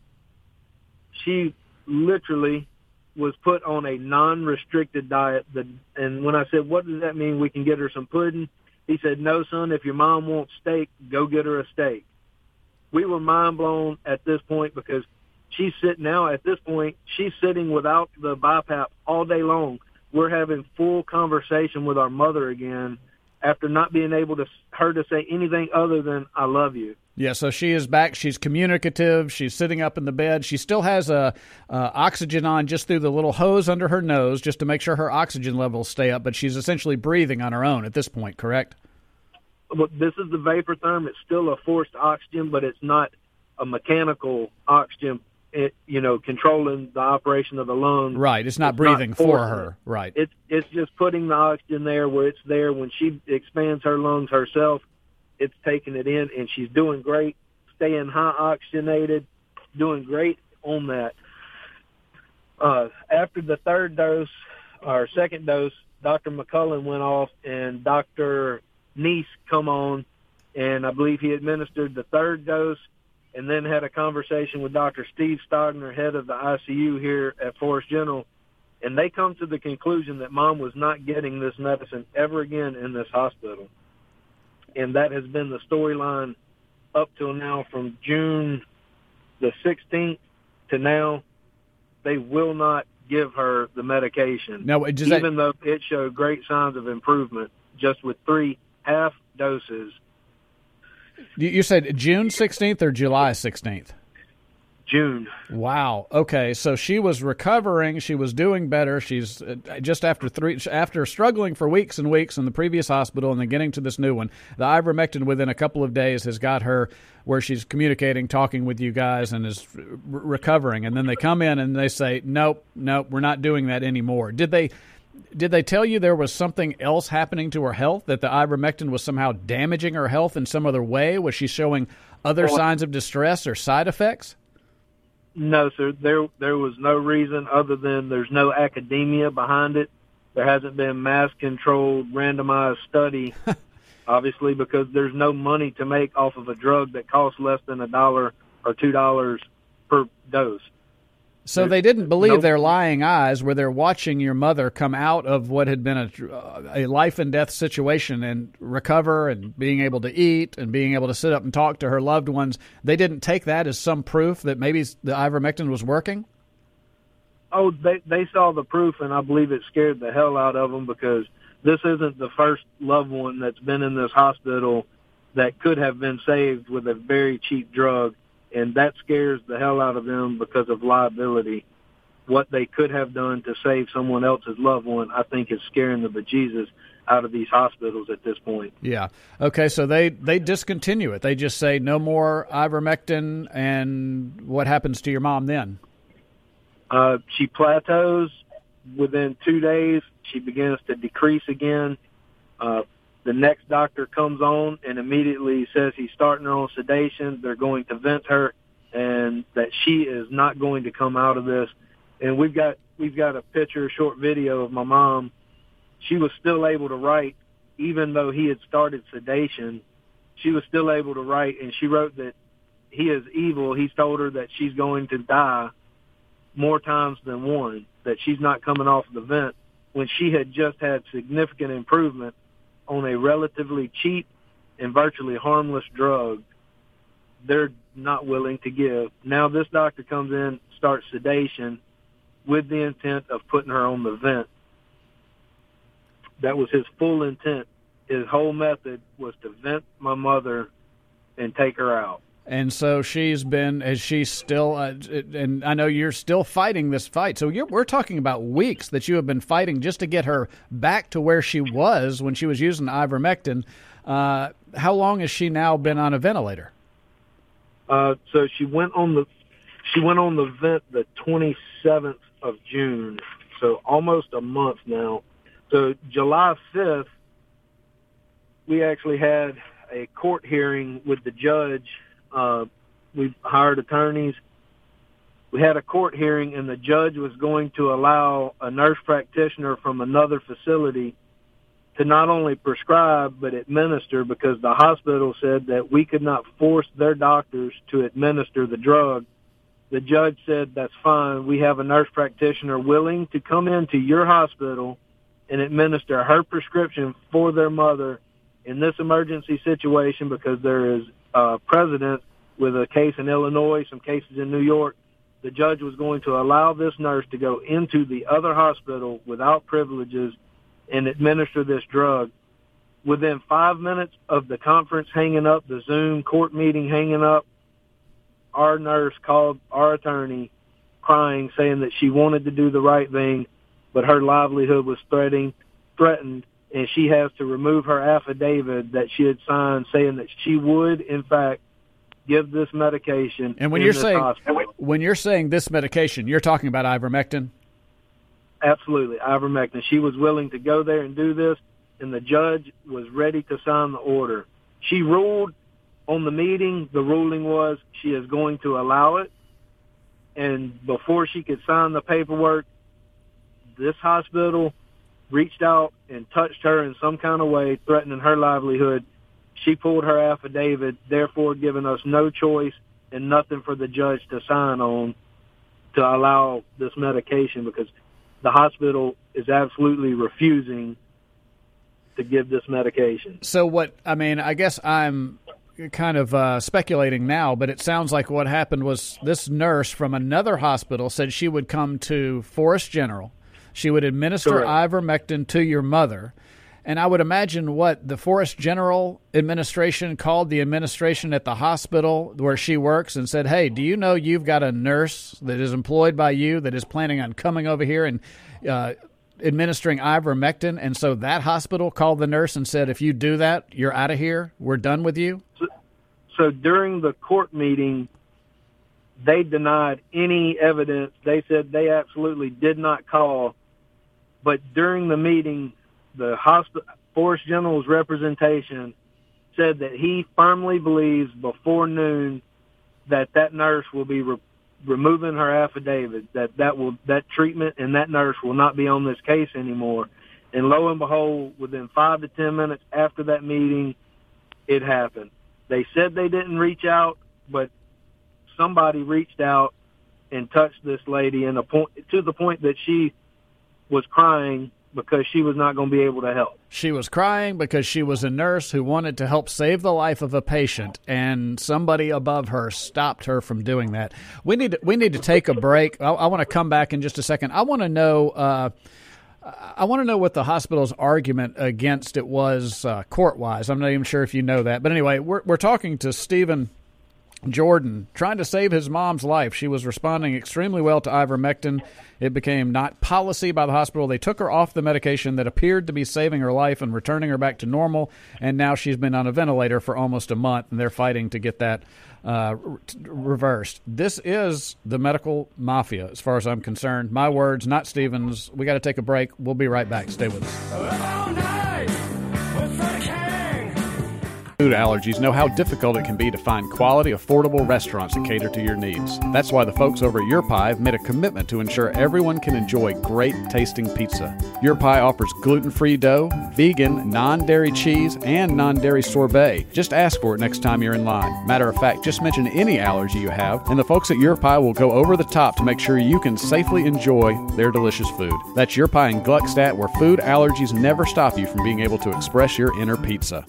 she literally was put on a non-restricted diet. And when I said, "What does that mean? We can get her some pudding?" He said, "No, son, if your mom wants steak, go get her a steak." We were mind blown at this point because she's sitting without the BiPAP all day long. We're having full conversation with our mother again after not being able to her to say anything other than "I love you." Yeah, so she is back. She's communicative. She's sitting up in the bed. She still has oxygen on just through the little hose under her nose just to make sure her oxygen levels stay up, but she's essentially breathing on her own at this point, correct? Well, this is the Vapotherm. It's still a forced oxygen, but it's not a mechanical oxygen, controlling the operation of the lungs. Right, it's not breathing for her. Right. It's just putting the oxygen there where it's there. When she expands her lungs herself, it's taking it in, and she's doing great, staying high oxygenated, doing great on that. After the third dose, or second dose, Dr. McCullen went off, and Dr. Neese come on, and I believe he administered the third dose, and then had a conversation with Dr. Steve Stogner, head of the ICU here at Forest General, and they come to the conclusion that Mom was not getting this medicine ever again in this hospital. And that has been the storyline up till now, from June the 16th to now. They will not give her the medication, now, even though it showed great signs of improvement just with 3 half doses. You said June 16th or July 16th? June. Wow. Okay, so she was recovering. She was doing better. She's just after struggling for weeks and weeks in the previous hospital and then getting to this new one. The ivermectin within a couple of days has got her where she's communicating, talking with you guys, and is recovering. And then they come in and they say, nope, we're not doing that anymore. Did they tell you there was something else happening to her health, that the ivermectin was somehow damaging her health in some other way? Was she showing other signs of distress or side effects? No, sir. There was no reason other than there's no academia behind it. There hasn't been mass-controlled, randomized study, obviously, because there's no money to make off of a drug that costs less than $1 or $2 per dose. So they didn't believe their lying eyes where they're watching your mother come out of what had been a life and death situation and recover and being able to eat and being able to sit up and talk to her loved ones. They didn't take that as some proof that maybe the ivermectin was working? Oh, they saw the proof, and I believe it scared the hell out of them, because this isn't the first loved one that's been in this hospital that could have been saved with a very cheap drug. And that scares the hell out of them because of liability. What they could have done to save someone else's loved one, I think, is scaring the bejesus out of these hospitals at this point. Yeah. Okay, so they discontinue it. They just say no more ivermectin, and what happens to your mom then? She plateaus. Within 2 days, she begins to decrease again. The next doctor comes on and immediately says he's starting her on sedation. They're going to vent her, and that she is not going to come out of this. And we've got a picture, a short video of my mom. She was still able to write, even though he had started sedation. She was still able to write, and she wrote that he is evil. He's told her that she's going to die more times than one, that she's not coming off the vent, when she had just had significant improvement on a relatively cheap and virtually harmless drug. They're not willing to give. Now this doctor comes in, starts sedation with the intent of putting her on the vent. That was his full intent. His whole method was to vent my mother and take her out. And so she's still, and I know you're still fighting this fight. So we're talking about weeks that you have been fighting just to get her back to where she was when she was using ivermectin. How long has she now been on a ventilator? So she went on the vent the 27th of June, so almost a month now. So July 5th, we actually had a court hearing with the judge. We hired attorneys. We had a court hearing, and the judge was going to allow a nurse practitioner from another facility to not only prescribe but administer, because the hospital said that we could not force their doctors to administer the drug. The judge said, that's fine. We have a nurse practitioner willing to come into your hospital and administer her prescription for their mother in this emergency situation, because there is precedent with a case in Illinois, some cases in New York. The judge was going to allow this nurse to go into the other hospital without privileges and administer this drug. Within 5 minutes of the conference hanging up, the Zoom court meeting hanging up, our nurse called our attorney crying, saying that she wanted to do the right thing, but her livelihood was threatened, and she has to remove her affidavit that she had signed saying that she would, in fact, give this medication. And when you're saying this medication, you're talking about ivermectin? Absolutely, ivermectin. She was willing to go there and do this, and the judge was ready to sign the order. She ruled on the meeting. The ruling was she is going to allow it, and before she could sign the paperwork, this hospital reached out and touched her in some kind of way, threatening her livelihood. She pulled her affidavit, therefore giving us no choice and nothing for the judge to sign on to allow this medication, because the hospital is absolutely refusing to give this medication. So I guess I'm kind of speculating now, but it sounds like what happened was this nurse from another hospital said she would come to Forest General. She would administer ivermectin to your mother. And I would imagine what the Forest General administration called the administration at the hospital where she works and said, hey, do you know you've got a nurse that is employed by you that is planning on coming over here and administering ivermectin? And so that hospital called the nurse and said, if you do that, you're out of here. We're done with you. So during the court meeting, they denied any evidence. They said they absolutely did not call. But during the meeting, the Forest General's representation said that he firmly believes before noon that nurse will be removing her affidavit, that treatment and that nurse will not be on this case anymore. And lo and behold, within 5 to 10 minutes after that meeting, it happened. They said they didn't reach out, but somebody reached out and touched this lady to the point that she was crying because she was not going to be able to help. She was crying because she was a nurse who wanted to help save the life of a patient, and somebody above her stopped her from doing that. We need to take a break. I want to come back in just a second. I want to know what the hospital's argument against it was court-wise. I'm not even sure if you know that. But anyway, we're talking to Stephen Jordan, trying to save his mom's life. She was responding extremely well to ivermectin. It became not policy by the hospital. They took her off the medication that appeared to be saving her life and returning her back to normal, and now she's been on a ventilator for almost a month, and they're fighting to get that reversed. This is the medical mafia, as far as I'm concerned. My words, not Stephen's. We got to take a break. We'll be right back. Stay with us. Food allergies know how difficult it can be to find quality, affordable restaurants that cater to your needs. That's why the folks over at Your Pie have made a commitment to ensure everyone can enjoy great tasting pizza. Your Pie offers gluten-free dough, vegan, non-dairy cheese, and non-dairy sorbet. Just ask for it next time you're in line. Matter of fact, just mention any allergy you have, and the folks at Your Pie will go over the top to make sure you can safely enjoy their delicious food. That's Your Pie in Gluckstadt, where food allergies never stop you from being able to express your inner pizza.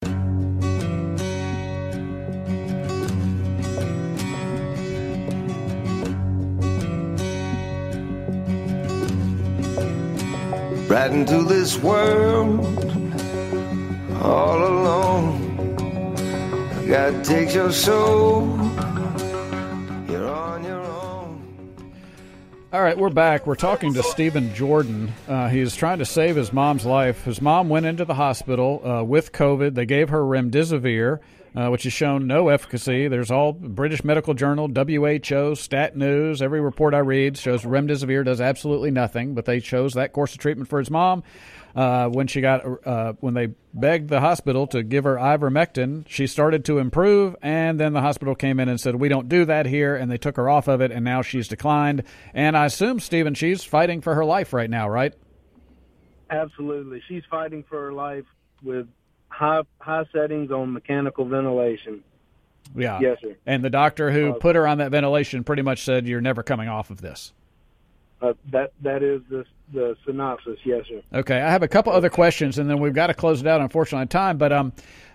Right into this world, all alone. God takes your soul, you're on your own. All right, we're back. We're talking to Stephen Jordan. He's trying to save his mom's life. His mom went into the hospital with COVID. They gave her remdesivir, which has shown no efficacy. There's all British Medical Journal, WHO, Stat News. Every report I read shows remdesivir does absolutely nothing, but they chose that course of treatment for his mom. When they begged the hospital to give her ivermectin, she started to improve, and then the hospital came in and said, we don't do that here, and they took her off of it, and now she's declined. And I assume, Stephen, she's fighting for her life right now, right? Absolutely. She's fighting for her life with high settings on mechanical ventilation. Yeah. Yes, sir. And the doctor who put her on that ventilation pretty much said, you're never coming off of this. That is the synopsis, yes, sir. Okay, I have a couple other questions, and then we've got to close it out, unfortunately, on time. But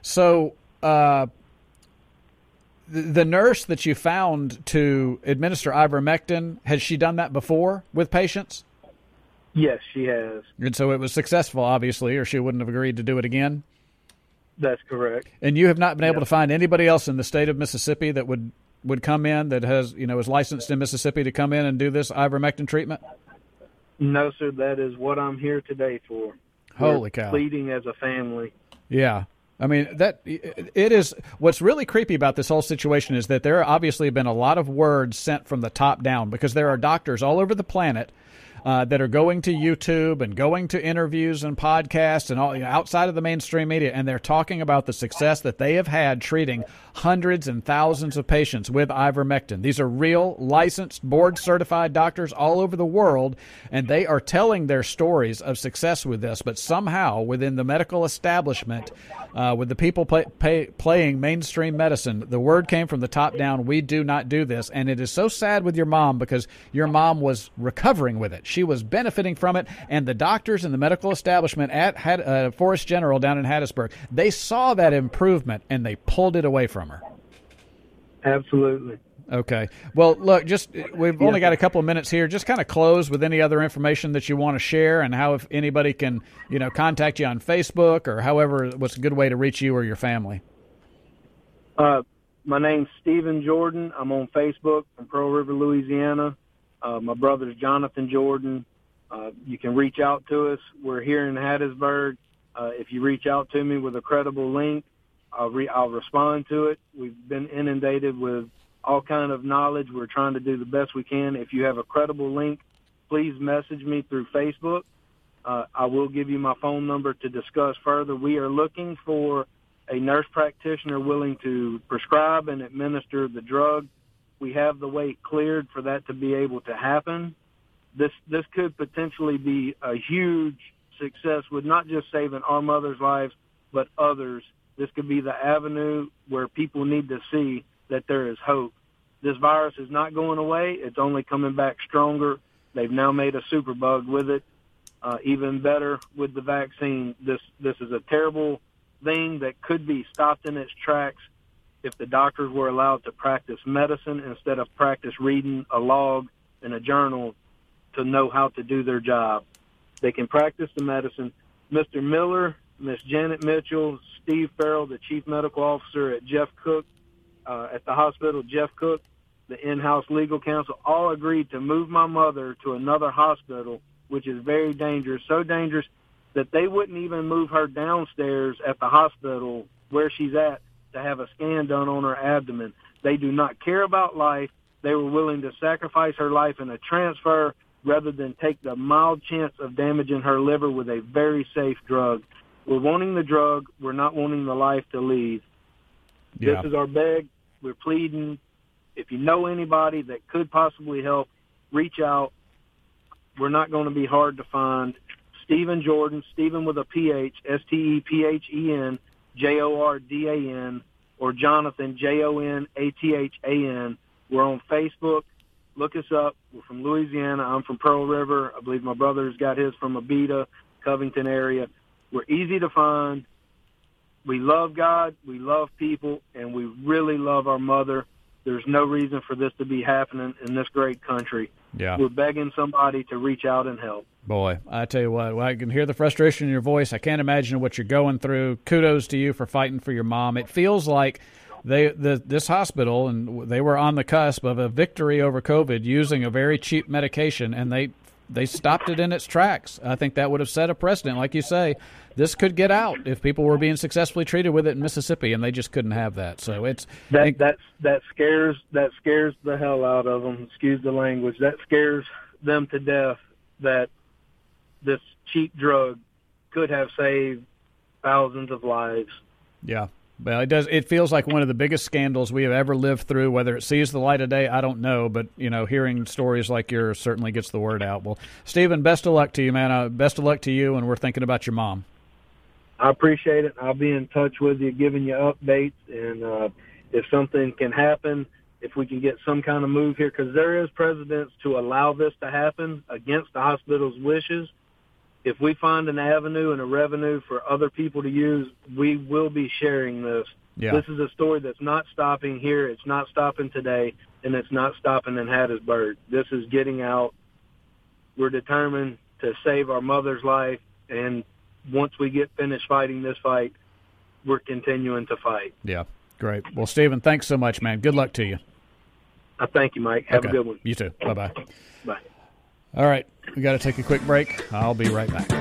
the nurse that you found to administer ivermectin, has she done that before with patients? Yes, she has. And so it was successful, obviously, or she wouldn't have agreed to do it again? That's correct. And you have not been able to find anybody else in the state of Mississippi that would come in that has, is licensed in Mississippi to come in and do this ivermectin treatment? No, sir. That is what I'm here today for. Holy cow. Pleading as a family. Yeah. I mean, it is what's really creepy about this whole situation is that there have obviously been a lot of words sent from the top down, because there are doctors all over the planet that are going to YouTube and going to interviews and podcasts and all outside of the mainstream media, and they're talking about the success that they have had treating hundreds and thousands of patients with ivermectin. These are real, licensed, board-certified doctors all over the world, and they are telling their stories of success with this. But somehow, within the medical establishment, with the people playing mainstream medicine, the word came from the top down, we do not do this. And it is so sad with your mom, because your mom was recovering with it. She was benefiting from it, and the doctors in the medical establishment at Forest General down in Hattiesburg, they saw that improvement, and they pulled it away from her. Absolutely. Okay. Well, look, we've only got a couple of minutes here. Just kind of close with any other information that you want to share, and how if anybody can, contact you on Facebook or however, what's a good way to reach you or your family. My name's Stephen Jordan. I'm on Facebook from Pearl River, Louisiana. My brother's Jonathan Jordan. You can reach out to us. We're here in Hattiesburg. If you reach out to me with a credible link, I'll respond to it. We've been inundated with all kind of knowledge. We're trying to do the best we can. If you have a credible link, please message me through Facebook. I will give you my phone number to discuss further. We are looking for a nurse practitioner willing to prescribe and administer the drug. We have the way cleared for that to be able to happen. This could potentially be a huge success with not just saving our mothers' lives, but others. This could be the avenue where people need to see that there is hope. This virus is not going away. It's only coming back stronger. They've now made a superbug with it. Even better with the vaccine. This is a terrible thing that could be stopped in its tracks if the doctors were allowed to practice medicine instead of practice reading a log in a journal to know how to do their job. They can practice the medicine. Mr. Miller, Miss Janet Mitchell, Steve Farrell, the chief medical officer at Jeff Cook, at the hospital, Jeff Cook, the in-house legal counsel, all agreed to move my mother to another hospital, which is very dangerous, so dangerous that they wouldn't even move her downstairs at the hospital where she's at to have a scan done on her abdomen. They do not care about life. They were willing to sacrifice her life in a transfer rather than take the mild chance of damaging her liver with a very safe drug. We're wanting the drug. We're not wanting the life to leave. Yeah. This is our beg. We're pleading. If you know anybody that could possibly help, reach out. We're not going to be hard to find. Stephen Jordan, Stephen with a PH, Stephen, Jordan, or Jonathan, Jonathan. We're on Facebook. Look us up. We're from Louisiana. I'm from Pearl River. I believe my brother's got his from Abita, Covington area. We're easy to find. We love God, we love people, and we really love our mother. There's no reason for this to be happening in this great country. Yeah. We're begging somebody to reach out and help. Boy, I tell you what, I can hear the frustration in your voice. I can't imagine what you're going through. Kudos to you for fighting for your mom. It feels like this hospital, and they were on the cusp of a victory over COVID using a very cheap medication, and they stopped it in its tracks. I think that would have set a precedent. Like you say, this could get out if people were being successfully treated with it in Mississippi, and they just couldn't have that. So it's that scares the hell out of them. Excuse the language. That scares them to death that this cheap drug could have saved thousands of lives. Yeah. Well, it does. It feels like one of the biggest scandals we have ever lived through. Whether it sees the light of day, I don't know. But, hearing stories like yours certainly gets the word out. Well, Stephen, best of luck to you, man. Best of luck to you, and we're thinking about your mom. I appreciate it. I'll be in touch with you, giving you updates. And if something can happen, if we can get some kind of move here, because there is precedence to allow this to happen against the hospital's wishes. If we find an avenue and a revenue for other people to use, we will be sharing this. Yeah. This is a story that's not stopping here. It's not stopping today, and it's not stopping in Hattiesburg. This is getting out. We're determined to save our mother's life, and once we get finished fighting this fight, we're continuing to fight. Yeah, great. Well, Stephen, thanks so much, man. Good luck to you. Thank you, Mike. Have a good one. You too. Bye-bye. Bye. All right, we got to take a quick break. I'll be right back.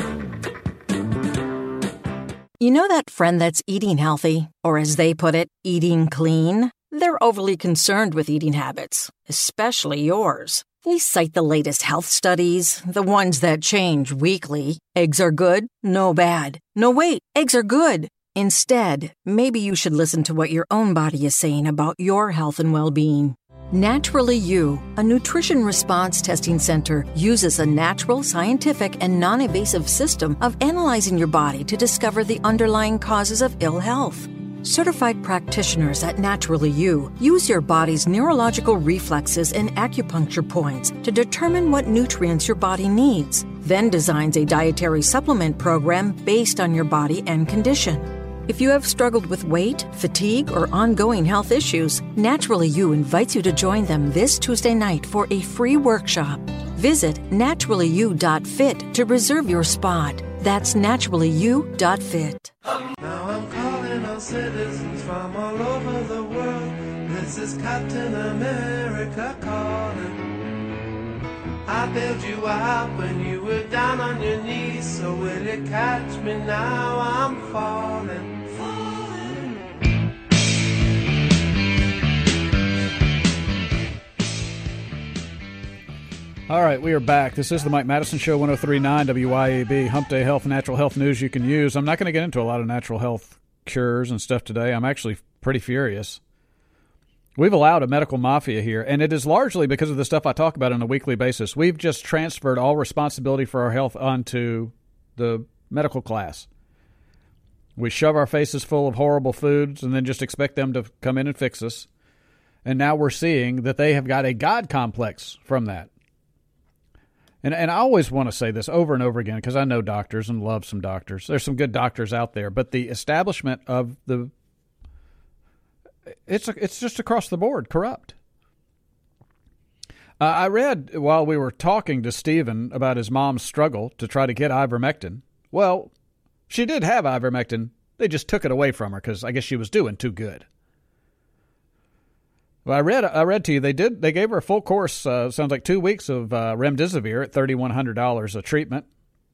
You know that friend that's eating healthy, or as they put it, eating clean? They're overly concerned with eating habits, especially yours. They cite the latest health studies, the ones that change weekly. Eggs are good, no bad. No, wait, eggs are good. Instead, maybe you should listen to what your own body is saying about your health and well-being. Naturally You, a nutrition response testing center, uses a natural, scientific, and non-invasive system of analyzing your body to discover the underlying causes of ill health. Certified practitioners at Naturally You use your body's neurological reflexes and acupuncture points to determine what nutrients your body needs, then designs a dietary supplement program based on your body and condition. If you have struggled with weight, fatigue, or ongoing health issues, Naturally You invites you to join them this Tuesday night for a free workshop. Visit naturallyu.fit to reserve your spot. That's naturallyu.fit. Now I'm calling on citizens from all over the world. This is Captain America calling. I bailed you out when you were down on your knees. So will you catch me now? I'm falling. All right, we are back. This is the Mike Madison Show, 103.9 WYAB, Hump Day Health, natural health news you can use. I'm not going to get into a lot of natural health cures and stuff today. I'm actually pretty furious. We've allowed a medical mafia here, and it is largely because of the stuff I talk about on a weekly basis. We've just transferred all responsibility for our health onto the medical class. We shove our faces full of horrible foods and then just expect them to come in and fix us. And now we're seeing that they have got a God complex from that. And I always want to say this over and over again because I know doctors and love some doctors. There's some good doctors out there, but the establishment of the it's just across the board corrupt. I read while we were talking to Stephen about his mom's struggle to try to get ivermectin. Well, she did have ivermectin. They just took it away from her because I guess she was doing too good. Well, I read to you they gave her a full course. Sounds like 2 weeks of remdesivir at $3,100 a treatment.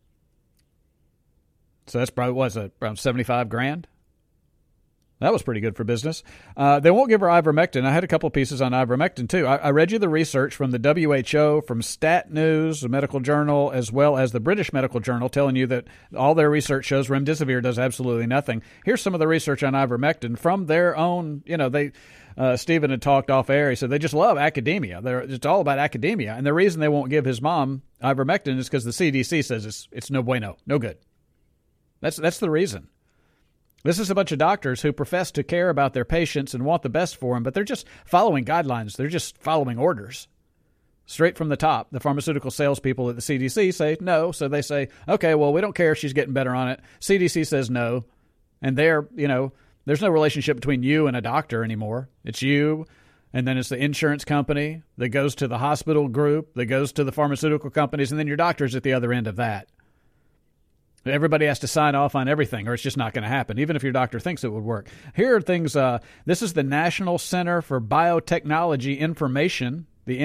So that's probably around $75,000. That was pretty good for business. They won't give her ivermectin. I had a couple of pieces on ivermectin too. I read you the research from the WHO, from Stat News, the medical journal, as well as the British Medical Journal, telling you that all their research shows remdesivir does absolutely nothing. Here's some of the research on ivermectin from their own. Stephen had talked off air. He said they just love academia. It's all about academia. And the reason they won't give his mom ivermectin is because the CDC says it's no bueno, no good. That's the reason. This is a bunch of doctors who profess to care about their patients and want the best for them, but they're just following guidelines. They're just following orders. Straight from the top, the pharmaceutical salespeople at the CDC say no. So they say, okay, well, we don't care if she's getting better on it. CDC says no. And there's no relationship between you and a doctor anymore. It's you, and then it's the insurance company that goes to the hospital group, that goes to the pharmaceutical companies, and then your doctor's at the other end of that. Everybody has to sign off on everything, or it's just not going to happen, even if your doctor thinks it would work. Here are things. This is the National Center for Biotechnology Information, the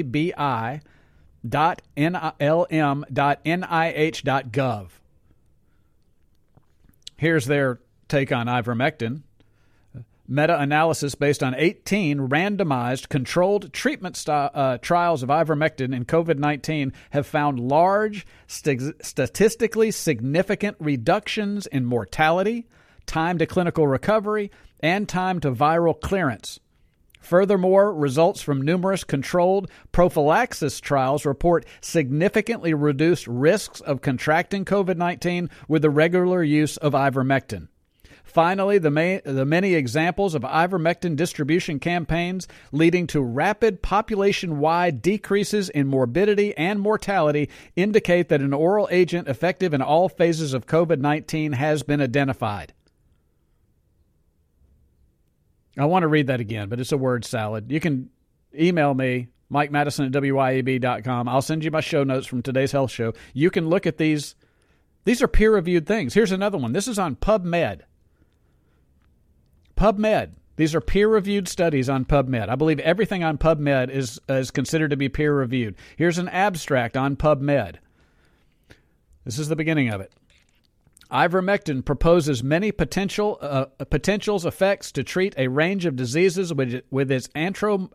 ncbi.nlm.nih.gov. Here's their take on ivermectin. Meta-analysis based on 18 randomized controlled treatment trials of ivermectin in COVID-19 have found large, statistically significant reductions in mortality, time to clinical recovery, and time to viral clearance. Furthermore, results from numerous controlled prophylaxis trials report significantly reduced risks of contracting COVID-19 with the regular use of ivermectin. Finally, the many examples of ivermectin distribution campaigns leading to rapid population-wide decreases in morbidity and mortality indicate that an oral agent effective in all phases of COVID-19 has been identified. I want to read that again, but it's a word salad. You can email me, MikeMadison@WYAB.com. I'll send you my show notes from today's health show. You can look at these. These are peer-reviewed things. Here's another one. This is on PubMed. PubMed. These are peer-reviewed studies on PubMed. I believe everything on PubMed is considered to be peer-reviewed. Here's an abstract on PubMed. This is the beginning of it. Ivermectin proposes many potentials effects to treat a range of diseases with its antimicrobial,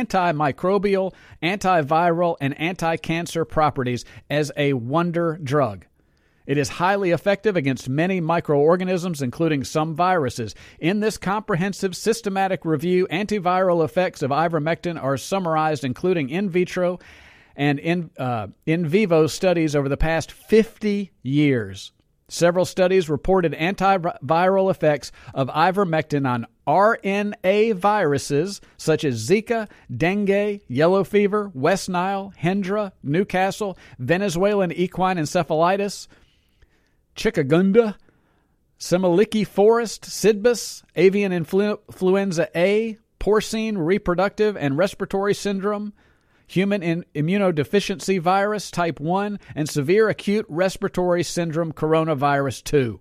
antiviral, and anti-cancer properties as a wonder drug. It is highly effective against many microorganisms, including some viruses. In this comprehensive, systematic review, antiviral effects of ivermectin are summarized, including in vitro and in vivo studies over the past 50 years. Several studies reported antiviral effects of ivermectin on RNA viruses such as Zika, dengue, yellow fever, West Nile, Hendra, Newcastle, Venezuelan equine encephalitis, chikungunya, Semiliki forest, Sidbus, avian influenza A, porcine reproductive and respiratory syndrome, human immunodeficiency virus type 1, and severe acute respiratory syndrome coronavirus 2.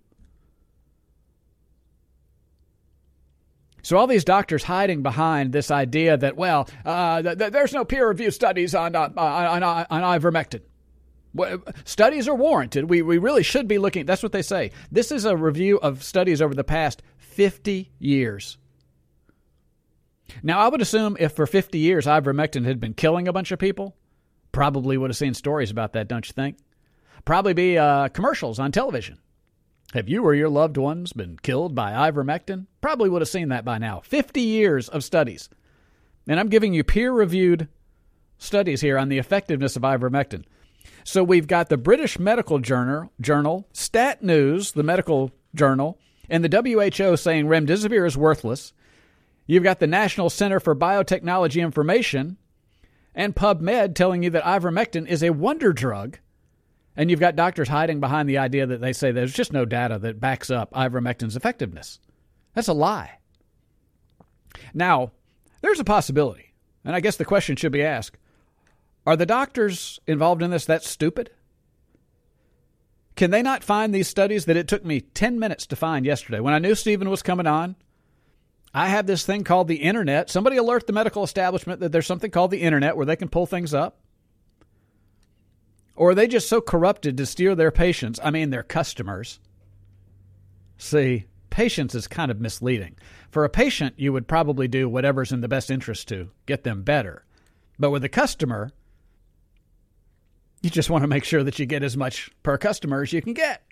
So all these doctors hiding behind this idea that, well, there's no peer-reviewed studies on ivermectin. Studies are warranted. We really should be looking. That's what they say. This is a review of studies over the past 50 years. Now, I would assume if for 50 years ivermectin had been killing a bunch of people, probably would have seen stories about that, don't you think? Probably be commercials on television. Have you or your loved ones been killed by ivermectin? Probably would have seen that by now. 50 years of studies. And I'm giving you peer-reviewed studies here on the effectiveness of ivermectin. So we've got the British Medical Journal, Stat News, the medical journal, and the WHO saying remdesivir is worthless. You've got the National Center for Biotechnology Information and PubMed telling you that ivermectin is a wonder drug. And you've got doctors hiding behind the idea that they say there's just no data that backs up ivermectin's effectiveness. That's a lie. Now, there's a possibility, and I guess the question should be asked, are the doctors involved in this that stupid? Can they not find these studies that it took me 10 minutes to find yesterday? When I knew Stephen was coming on, I have this thing called the internet. Somebody alert the medical establishment that there's something called the internet where they can pull things up. Or are they just so corrupted to steer their patients? I mean, their customers. See, patients is kind of misleading. For a patient, you would probably do whatever's in the best interest to get them better. But with a customer, you just want to make sure that you get as much per customer as you can get.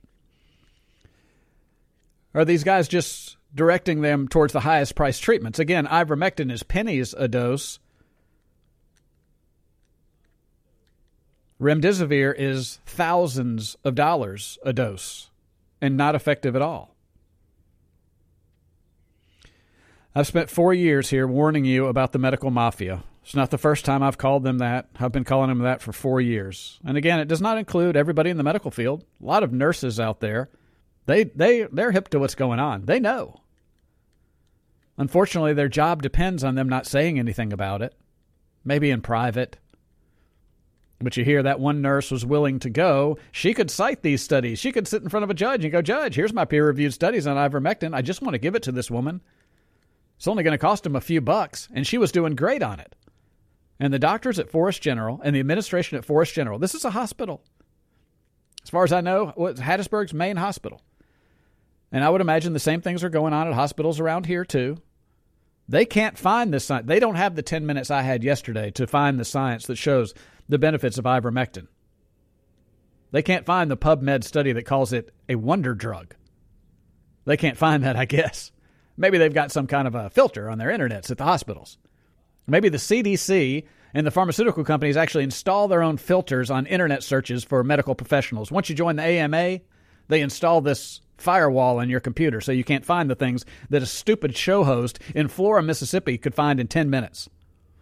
Are these guys just directing them towards the highest price treatments? Again, ivermectin is pennies a dose. Remdesivir is thousands of dollars a dose and not effective at all. I've spent 4 years here warning you about the medical mafia. It's not the first time I've called them that. I've been calling them that for 4 years. And again, it does not include everybody in the medical field. A lot of nurses out there, they're hip to what's going on. They know. Unfortunately, their job depends on them not saying anything about it, maybe in private. But you hear that one nurse was willing to go. She could cite these studies. She could sit in front of a judge and go, Judge, here's my peer-reviewed studies on ivermectin. I just want to give it to this woman. It's only going to cost him a few bucks. And she was doing great on it. And the doctors at Forest General and the administration at Forest General, this is a hospital. As far as I know, it's Hattiesburg's main hospital. And I would imagine the same things are going on at hospitals around here, too. They can't find this science. They don't have the 10 minutes I had yesterday to find the science that shows the benefits of ivermectin. They can't find the PubMed study that calls it a wonder drug. They can't find that, I guess. Maybe they've got some kind of a filter on their internets at the hospitals. Maybe the CDC and the pharmaceutical companies actually install their own filters on internet searches for medical professionals. Once you join the AMA, they install this firewall on your computer so you can't find the things that a stupid show host in Flora, Mississippi could find in 10 minutes.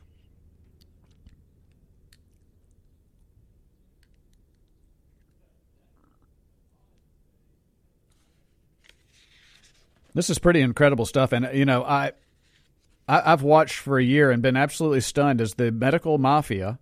This is pretty incredible stuff. And, you know, I've watched for a year and been absolutely stunned as the medical mafia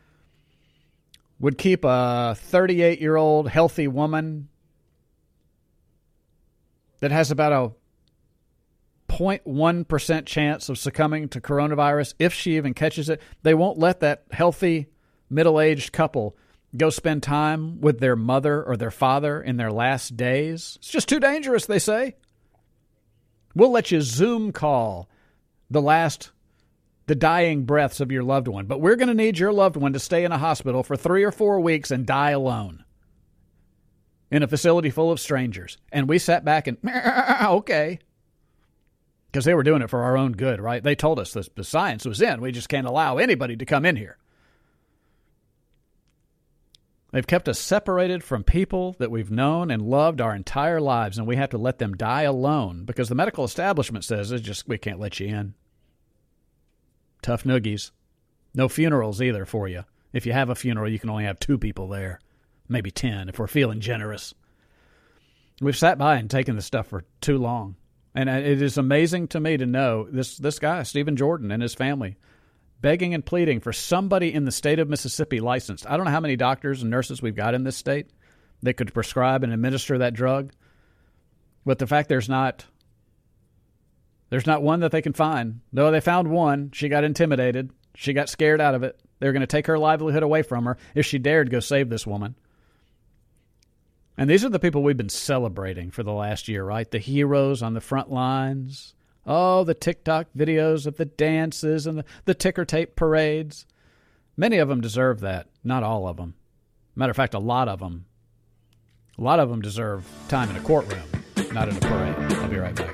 would keep a 38-year-old healthy woman that has about a 0.1% chance of succumbing to coronavirus if she even catches it. They won't let that healthy, middle-aged couple go spend time with their mother or their father in their last days. It's just too dangerous, they say. We'll let you Zoom call the dying breaths of your loved one, but we're going to need your loved one to stay in a hospital for 3 or 4 weeks and die alone in a facility full of strangers. And we sat back and, okay. Because they were doing it for our own good, right? They told us the science was in. We just can't allow anybody to come in here. They've kept us separated from people that we've known and loved our entire lives, and we have to let them die alone because the medical establishment says we can't let you in. Tough noogies. No funerals either for you. If you have a funeral, you can only have 2 people there. Maybe 10 if we're feeling generous. We've sat by and taken this stuff for too long. And it is amazing to me to know this guy, Stephen Jordan, and his family, begging and pleading for somebody in the state of Mississippi licensed. I don't know how many doctors and nurses we've got in this state that could prescribe and administer that drug. But the fact there's not one that they can find. No, they found one. She got intimidated. She got scared out of it. They were going to take her livelihood away from her if she dared go save this woman. And these are the people we've been celebrating for the last year, right? The heroes on the front lines. Oh, the TikTok videos of the dances and the ticker tape parades. Many of them deserve that. Not all of them. Matter of fact, a lot of them deserve time in a courtroom, not in a parade. I'll be right back.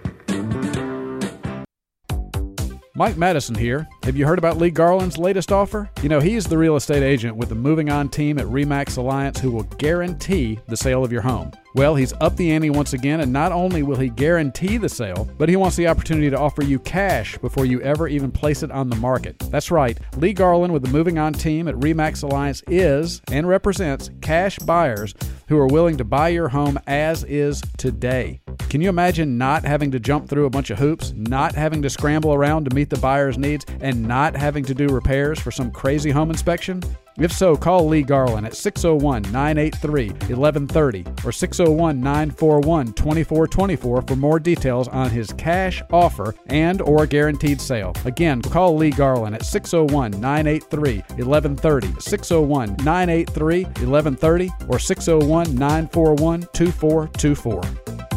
Mike Madison here. Have you heard about Lee Garland's latest offer? You know, he's the real estate agent with the Moving On team at RE/MAX Alliance who will guarantee the sale of your home. Well, he's upped the ante once again, and not only will he guarantee the sale, but he wants the opportunity to offer you cash before you ever even place it on the market. That's right. Lee Garland with the Moving On team at RE/MAX Alliance is and represents cash buyers who are willing to buy your home as is today. Can you imagine not having to jump through a bunch of hoops, not having to scramble around to meet the buyer's needs, and not having to do repairs for some crazy home inspection? If so, call Lee Garland at 601-983-1130 or 601-941-2424 for more details on his cash offer and or guaranteed sale. Again, call Lee Garland at 601-983-1130, 601-983-1130 or 601-941-2424.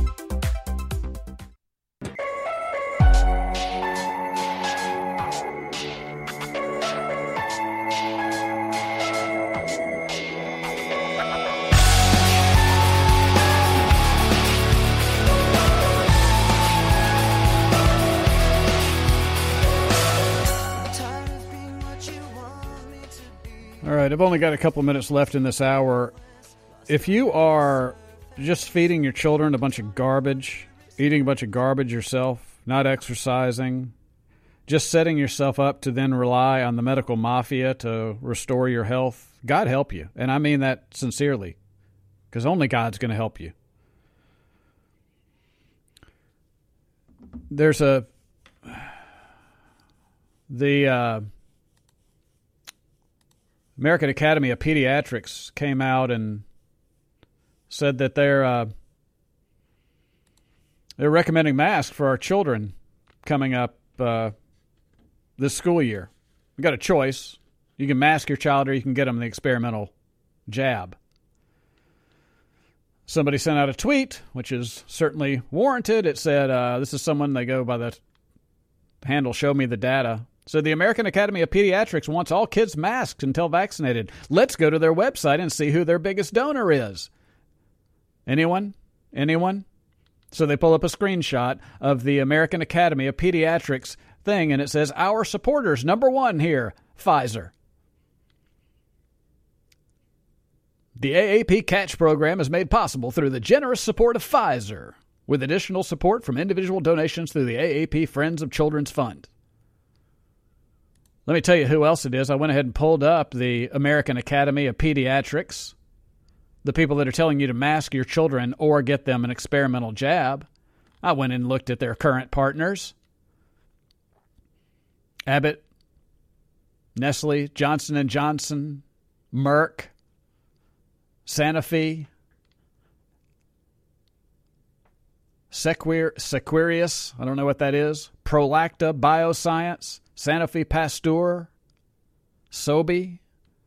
I've only got a couple minutes left in this hour. If you are just feeding your children a bunch of garbage, eating a bunch of garbage yourself, not exercising, just setting yourself up to then rely on the medical mafia to restore your health, God help you. And I mean that sincerely, because only God's going to help you. There's the American Academy of Pediatrics came out and said that they're recommending masks for our children coming up this school year. You got a choice. You can mask your child or you can get them the experimental jab. Somebody sent out a tweet, which is certainly warranted. It said, this is someone, they go by the handle, Show Me the Data. So the American Academy of Pediatrics wants all kids masked until vaccinated. Let's go to their website and see who their biggest donor is. Anyone? So they pull up a screenshot of the American Academy of Pediatrics thing, and it says, our supporters, number one here, Pfizer. The AAP Catch program is made possible through the generous support of Pfizer, with additional support from individual donations through the AAP Friends of Children's Fund. Let me tell you who else it is. I went ahead and pulled up the American Academy of Pediatrics, the people that are telling you to mask your children or get them an experimental jab. I went and looked at their current partners. Abbott, Nestle, Johnson & Johnson, Merck, Sanofi. Sequirius, I don't know what that is, Prolacta Bioscience, Sanofi Pasteur, Sobi,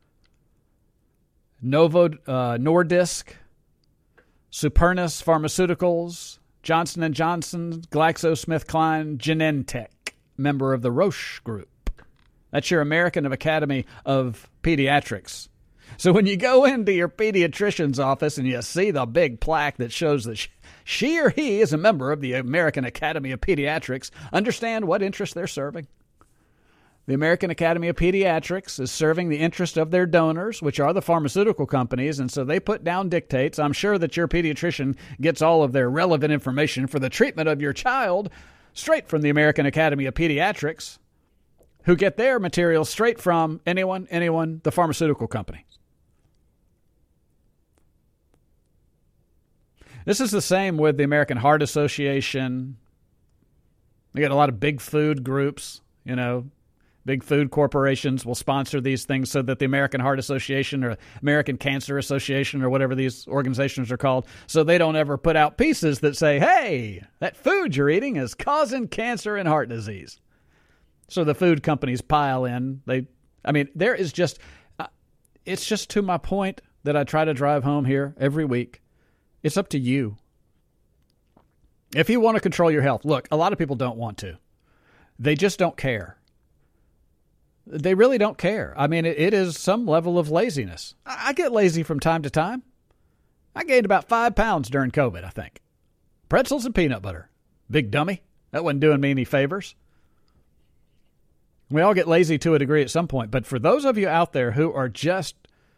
Novo Nordisk, Supernus Pharmaceuticals, Johnson & Johnson, GlaxoSmithKline, Genentech, member of the Roche Group. That's your American Academy of Pediatrics. So when you go into your pediatrician's office and you see the big plaque that shows that she or he is a member of the American Academy of Pediatrics, understand what interest they're serving. The American Academy of Pediatrics is serving the interest of their donors, which are the pharmaceutical companies, and so they put down dictates. I'm sure that your pediatrician gets all of their relevant information for the treatment of your child straight from the American Academy of Pediatrics, who get their material straight from anyone, the pharmaceutical company. This is the same with the American Heart Association. We got a lot of big food groups, big food corporations will sponsor these things so that the American Heart Association or American Cancer Association or whatever these organizations are called, so they don't ever put out pieces that say, hey, that food you're eating is causing cancer and heart disease. So the food companies pile in. There is just, it's just to my point that I try to drive home here every week. It's up to you. If you want to control your health, look, a lot of people don't want to. They just don't care. They really don't care. It is some level of laziness. I get lazy from time to time. I gained about 5 pounds during COVID, I think. Pretzels and peanut butter. Big dummy. That wasn't doing me any favors. We all get lazy to a degree at some point. But for those of you out there who are just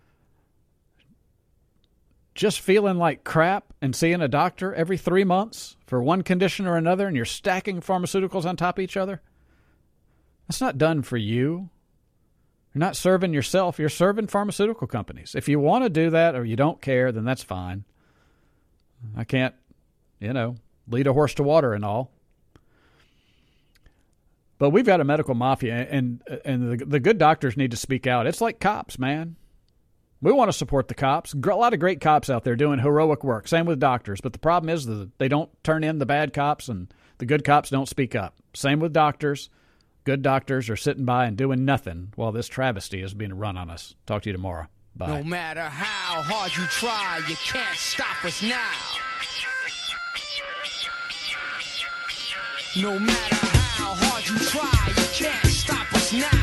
feeling like crap and seeing a doctor every 3 months for one condition or another, and you're stacking pharmaceuticals on top of each other, that's not done for you. You're not serving yourself. You're serving pharmaceutical companies. If you want to do that or you don't care, then that's fine. I can't, lead a horse to water and all. But we've got a medical mafia, and the good doctors need to speak out. It's like cops, man. We want to support the cops. A lot of great cops out there doing heroic work. Same with doctors. But the problem is that they don't turn in the bad cops, and the good cops don't speak up. Same with doctors. Good doctors are sitting by and doing nothing while this travesty is being run on us. Talk to you tomorrow. Bye. No matter how hard you try, you can't stop us now. No matter how hard you try, you can't stop us now.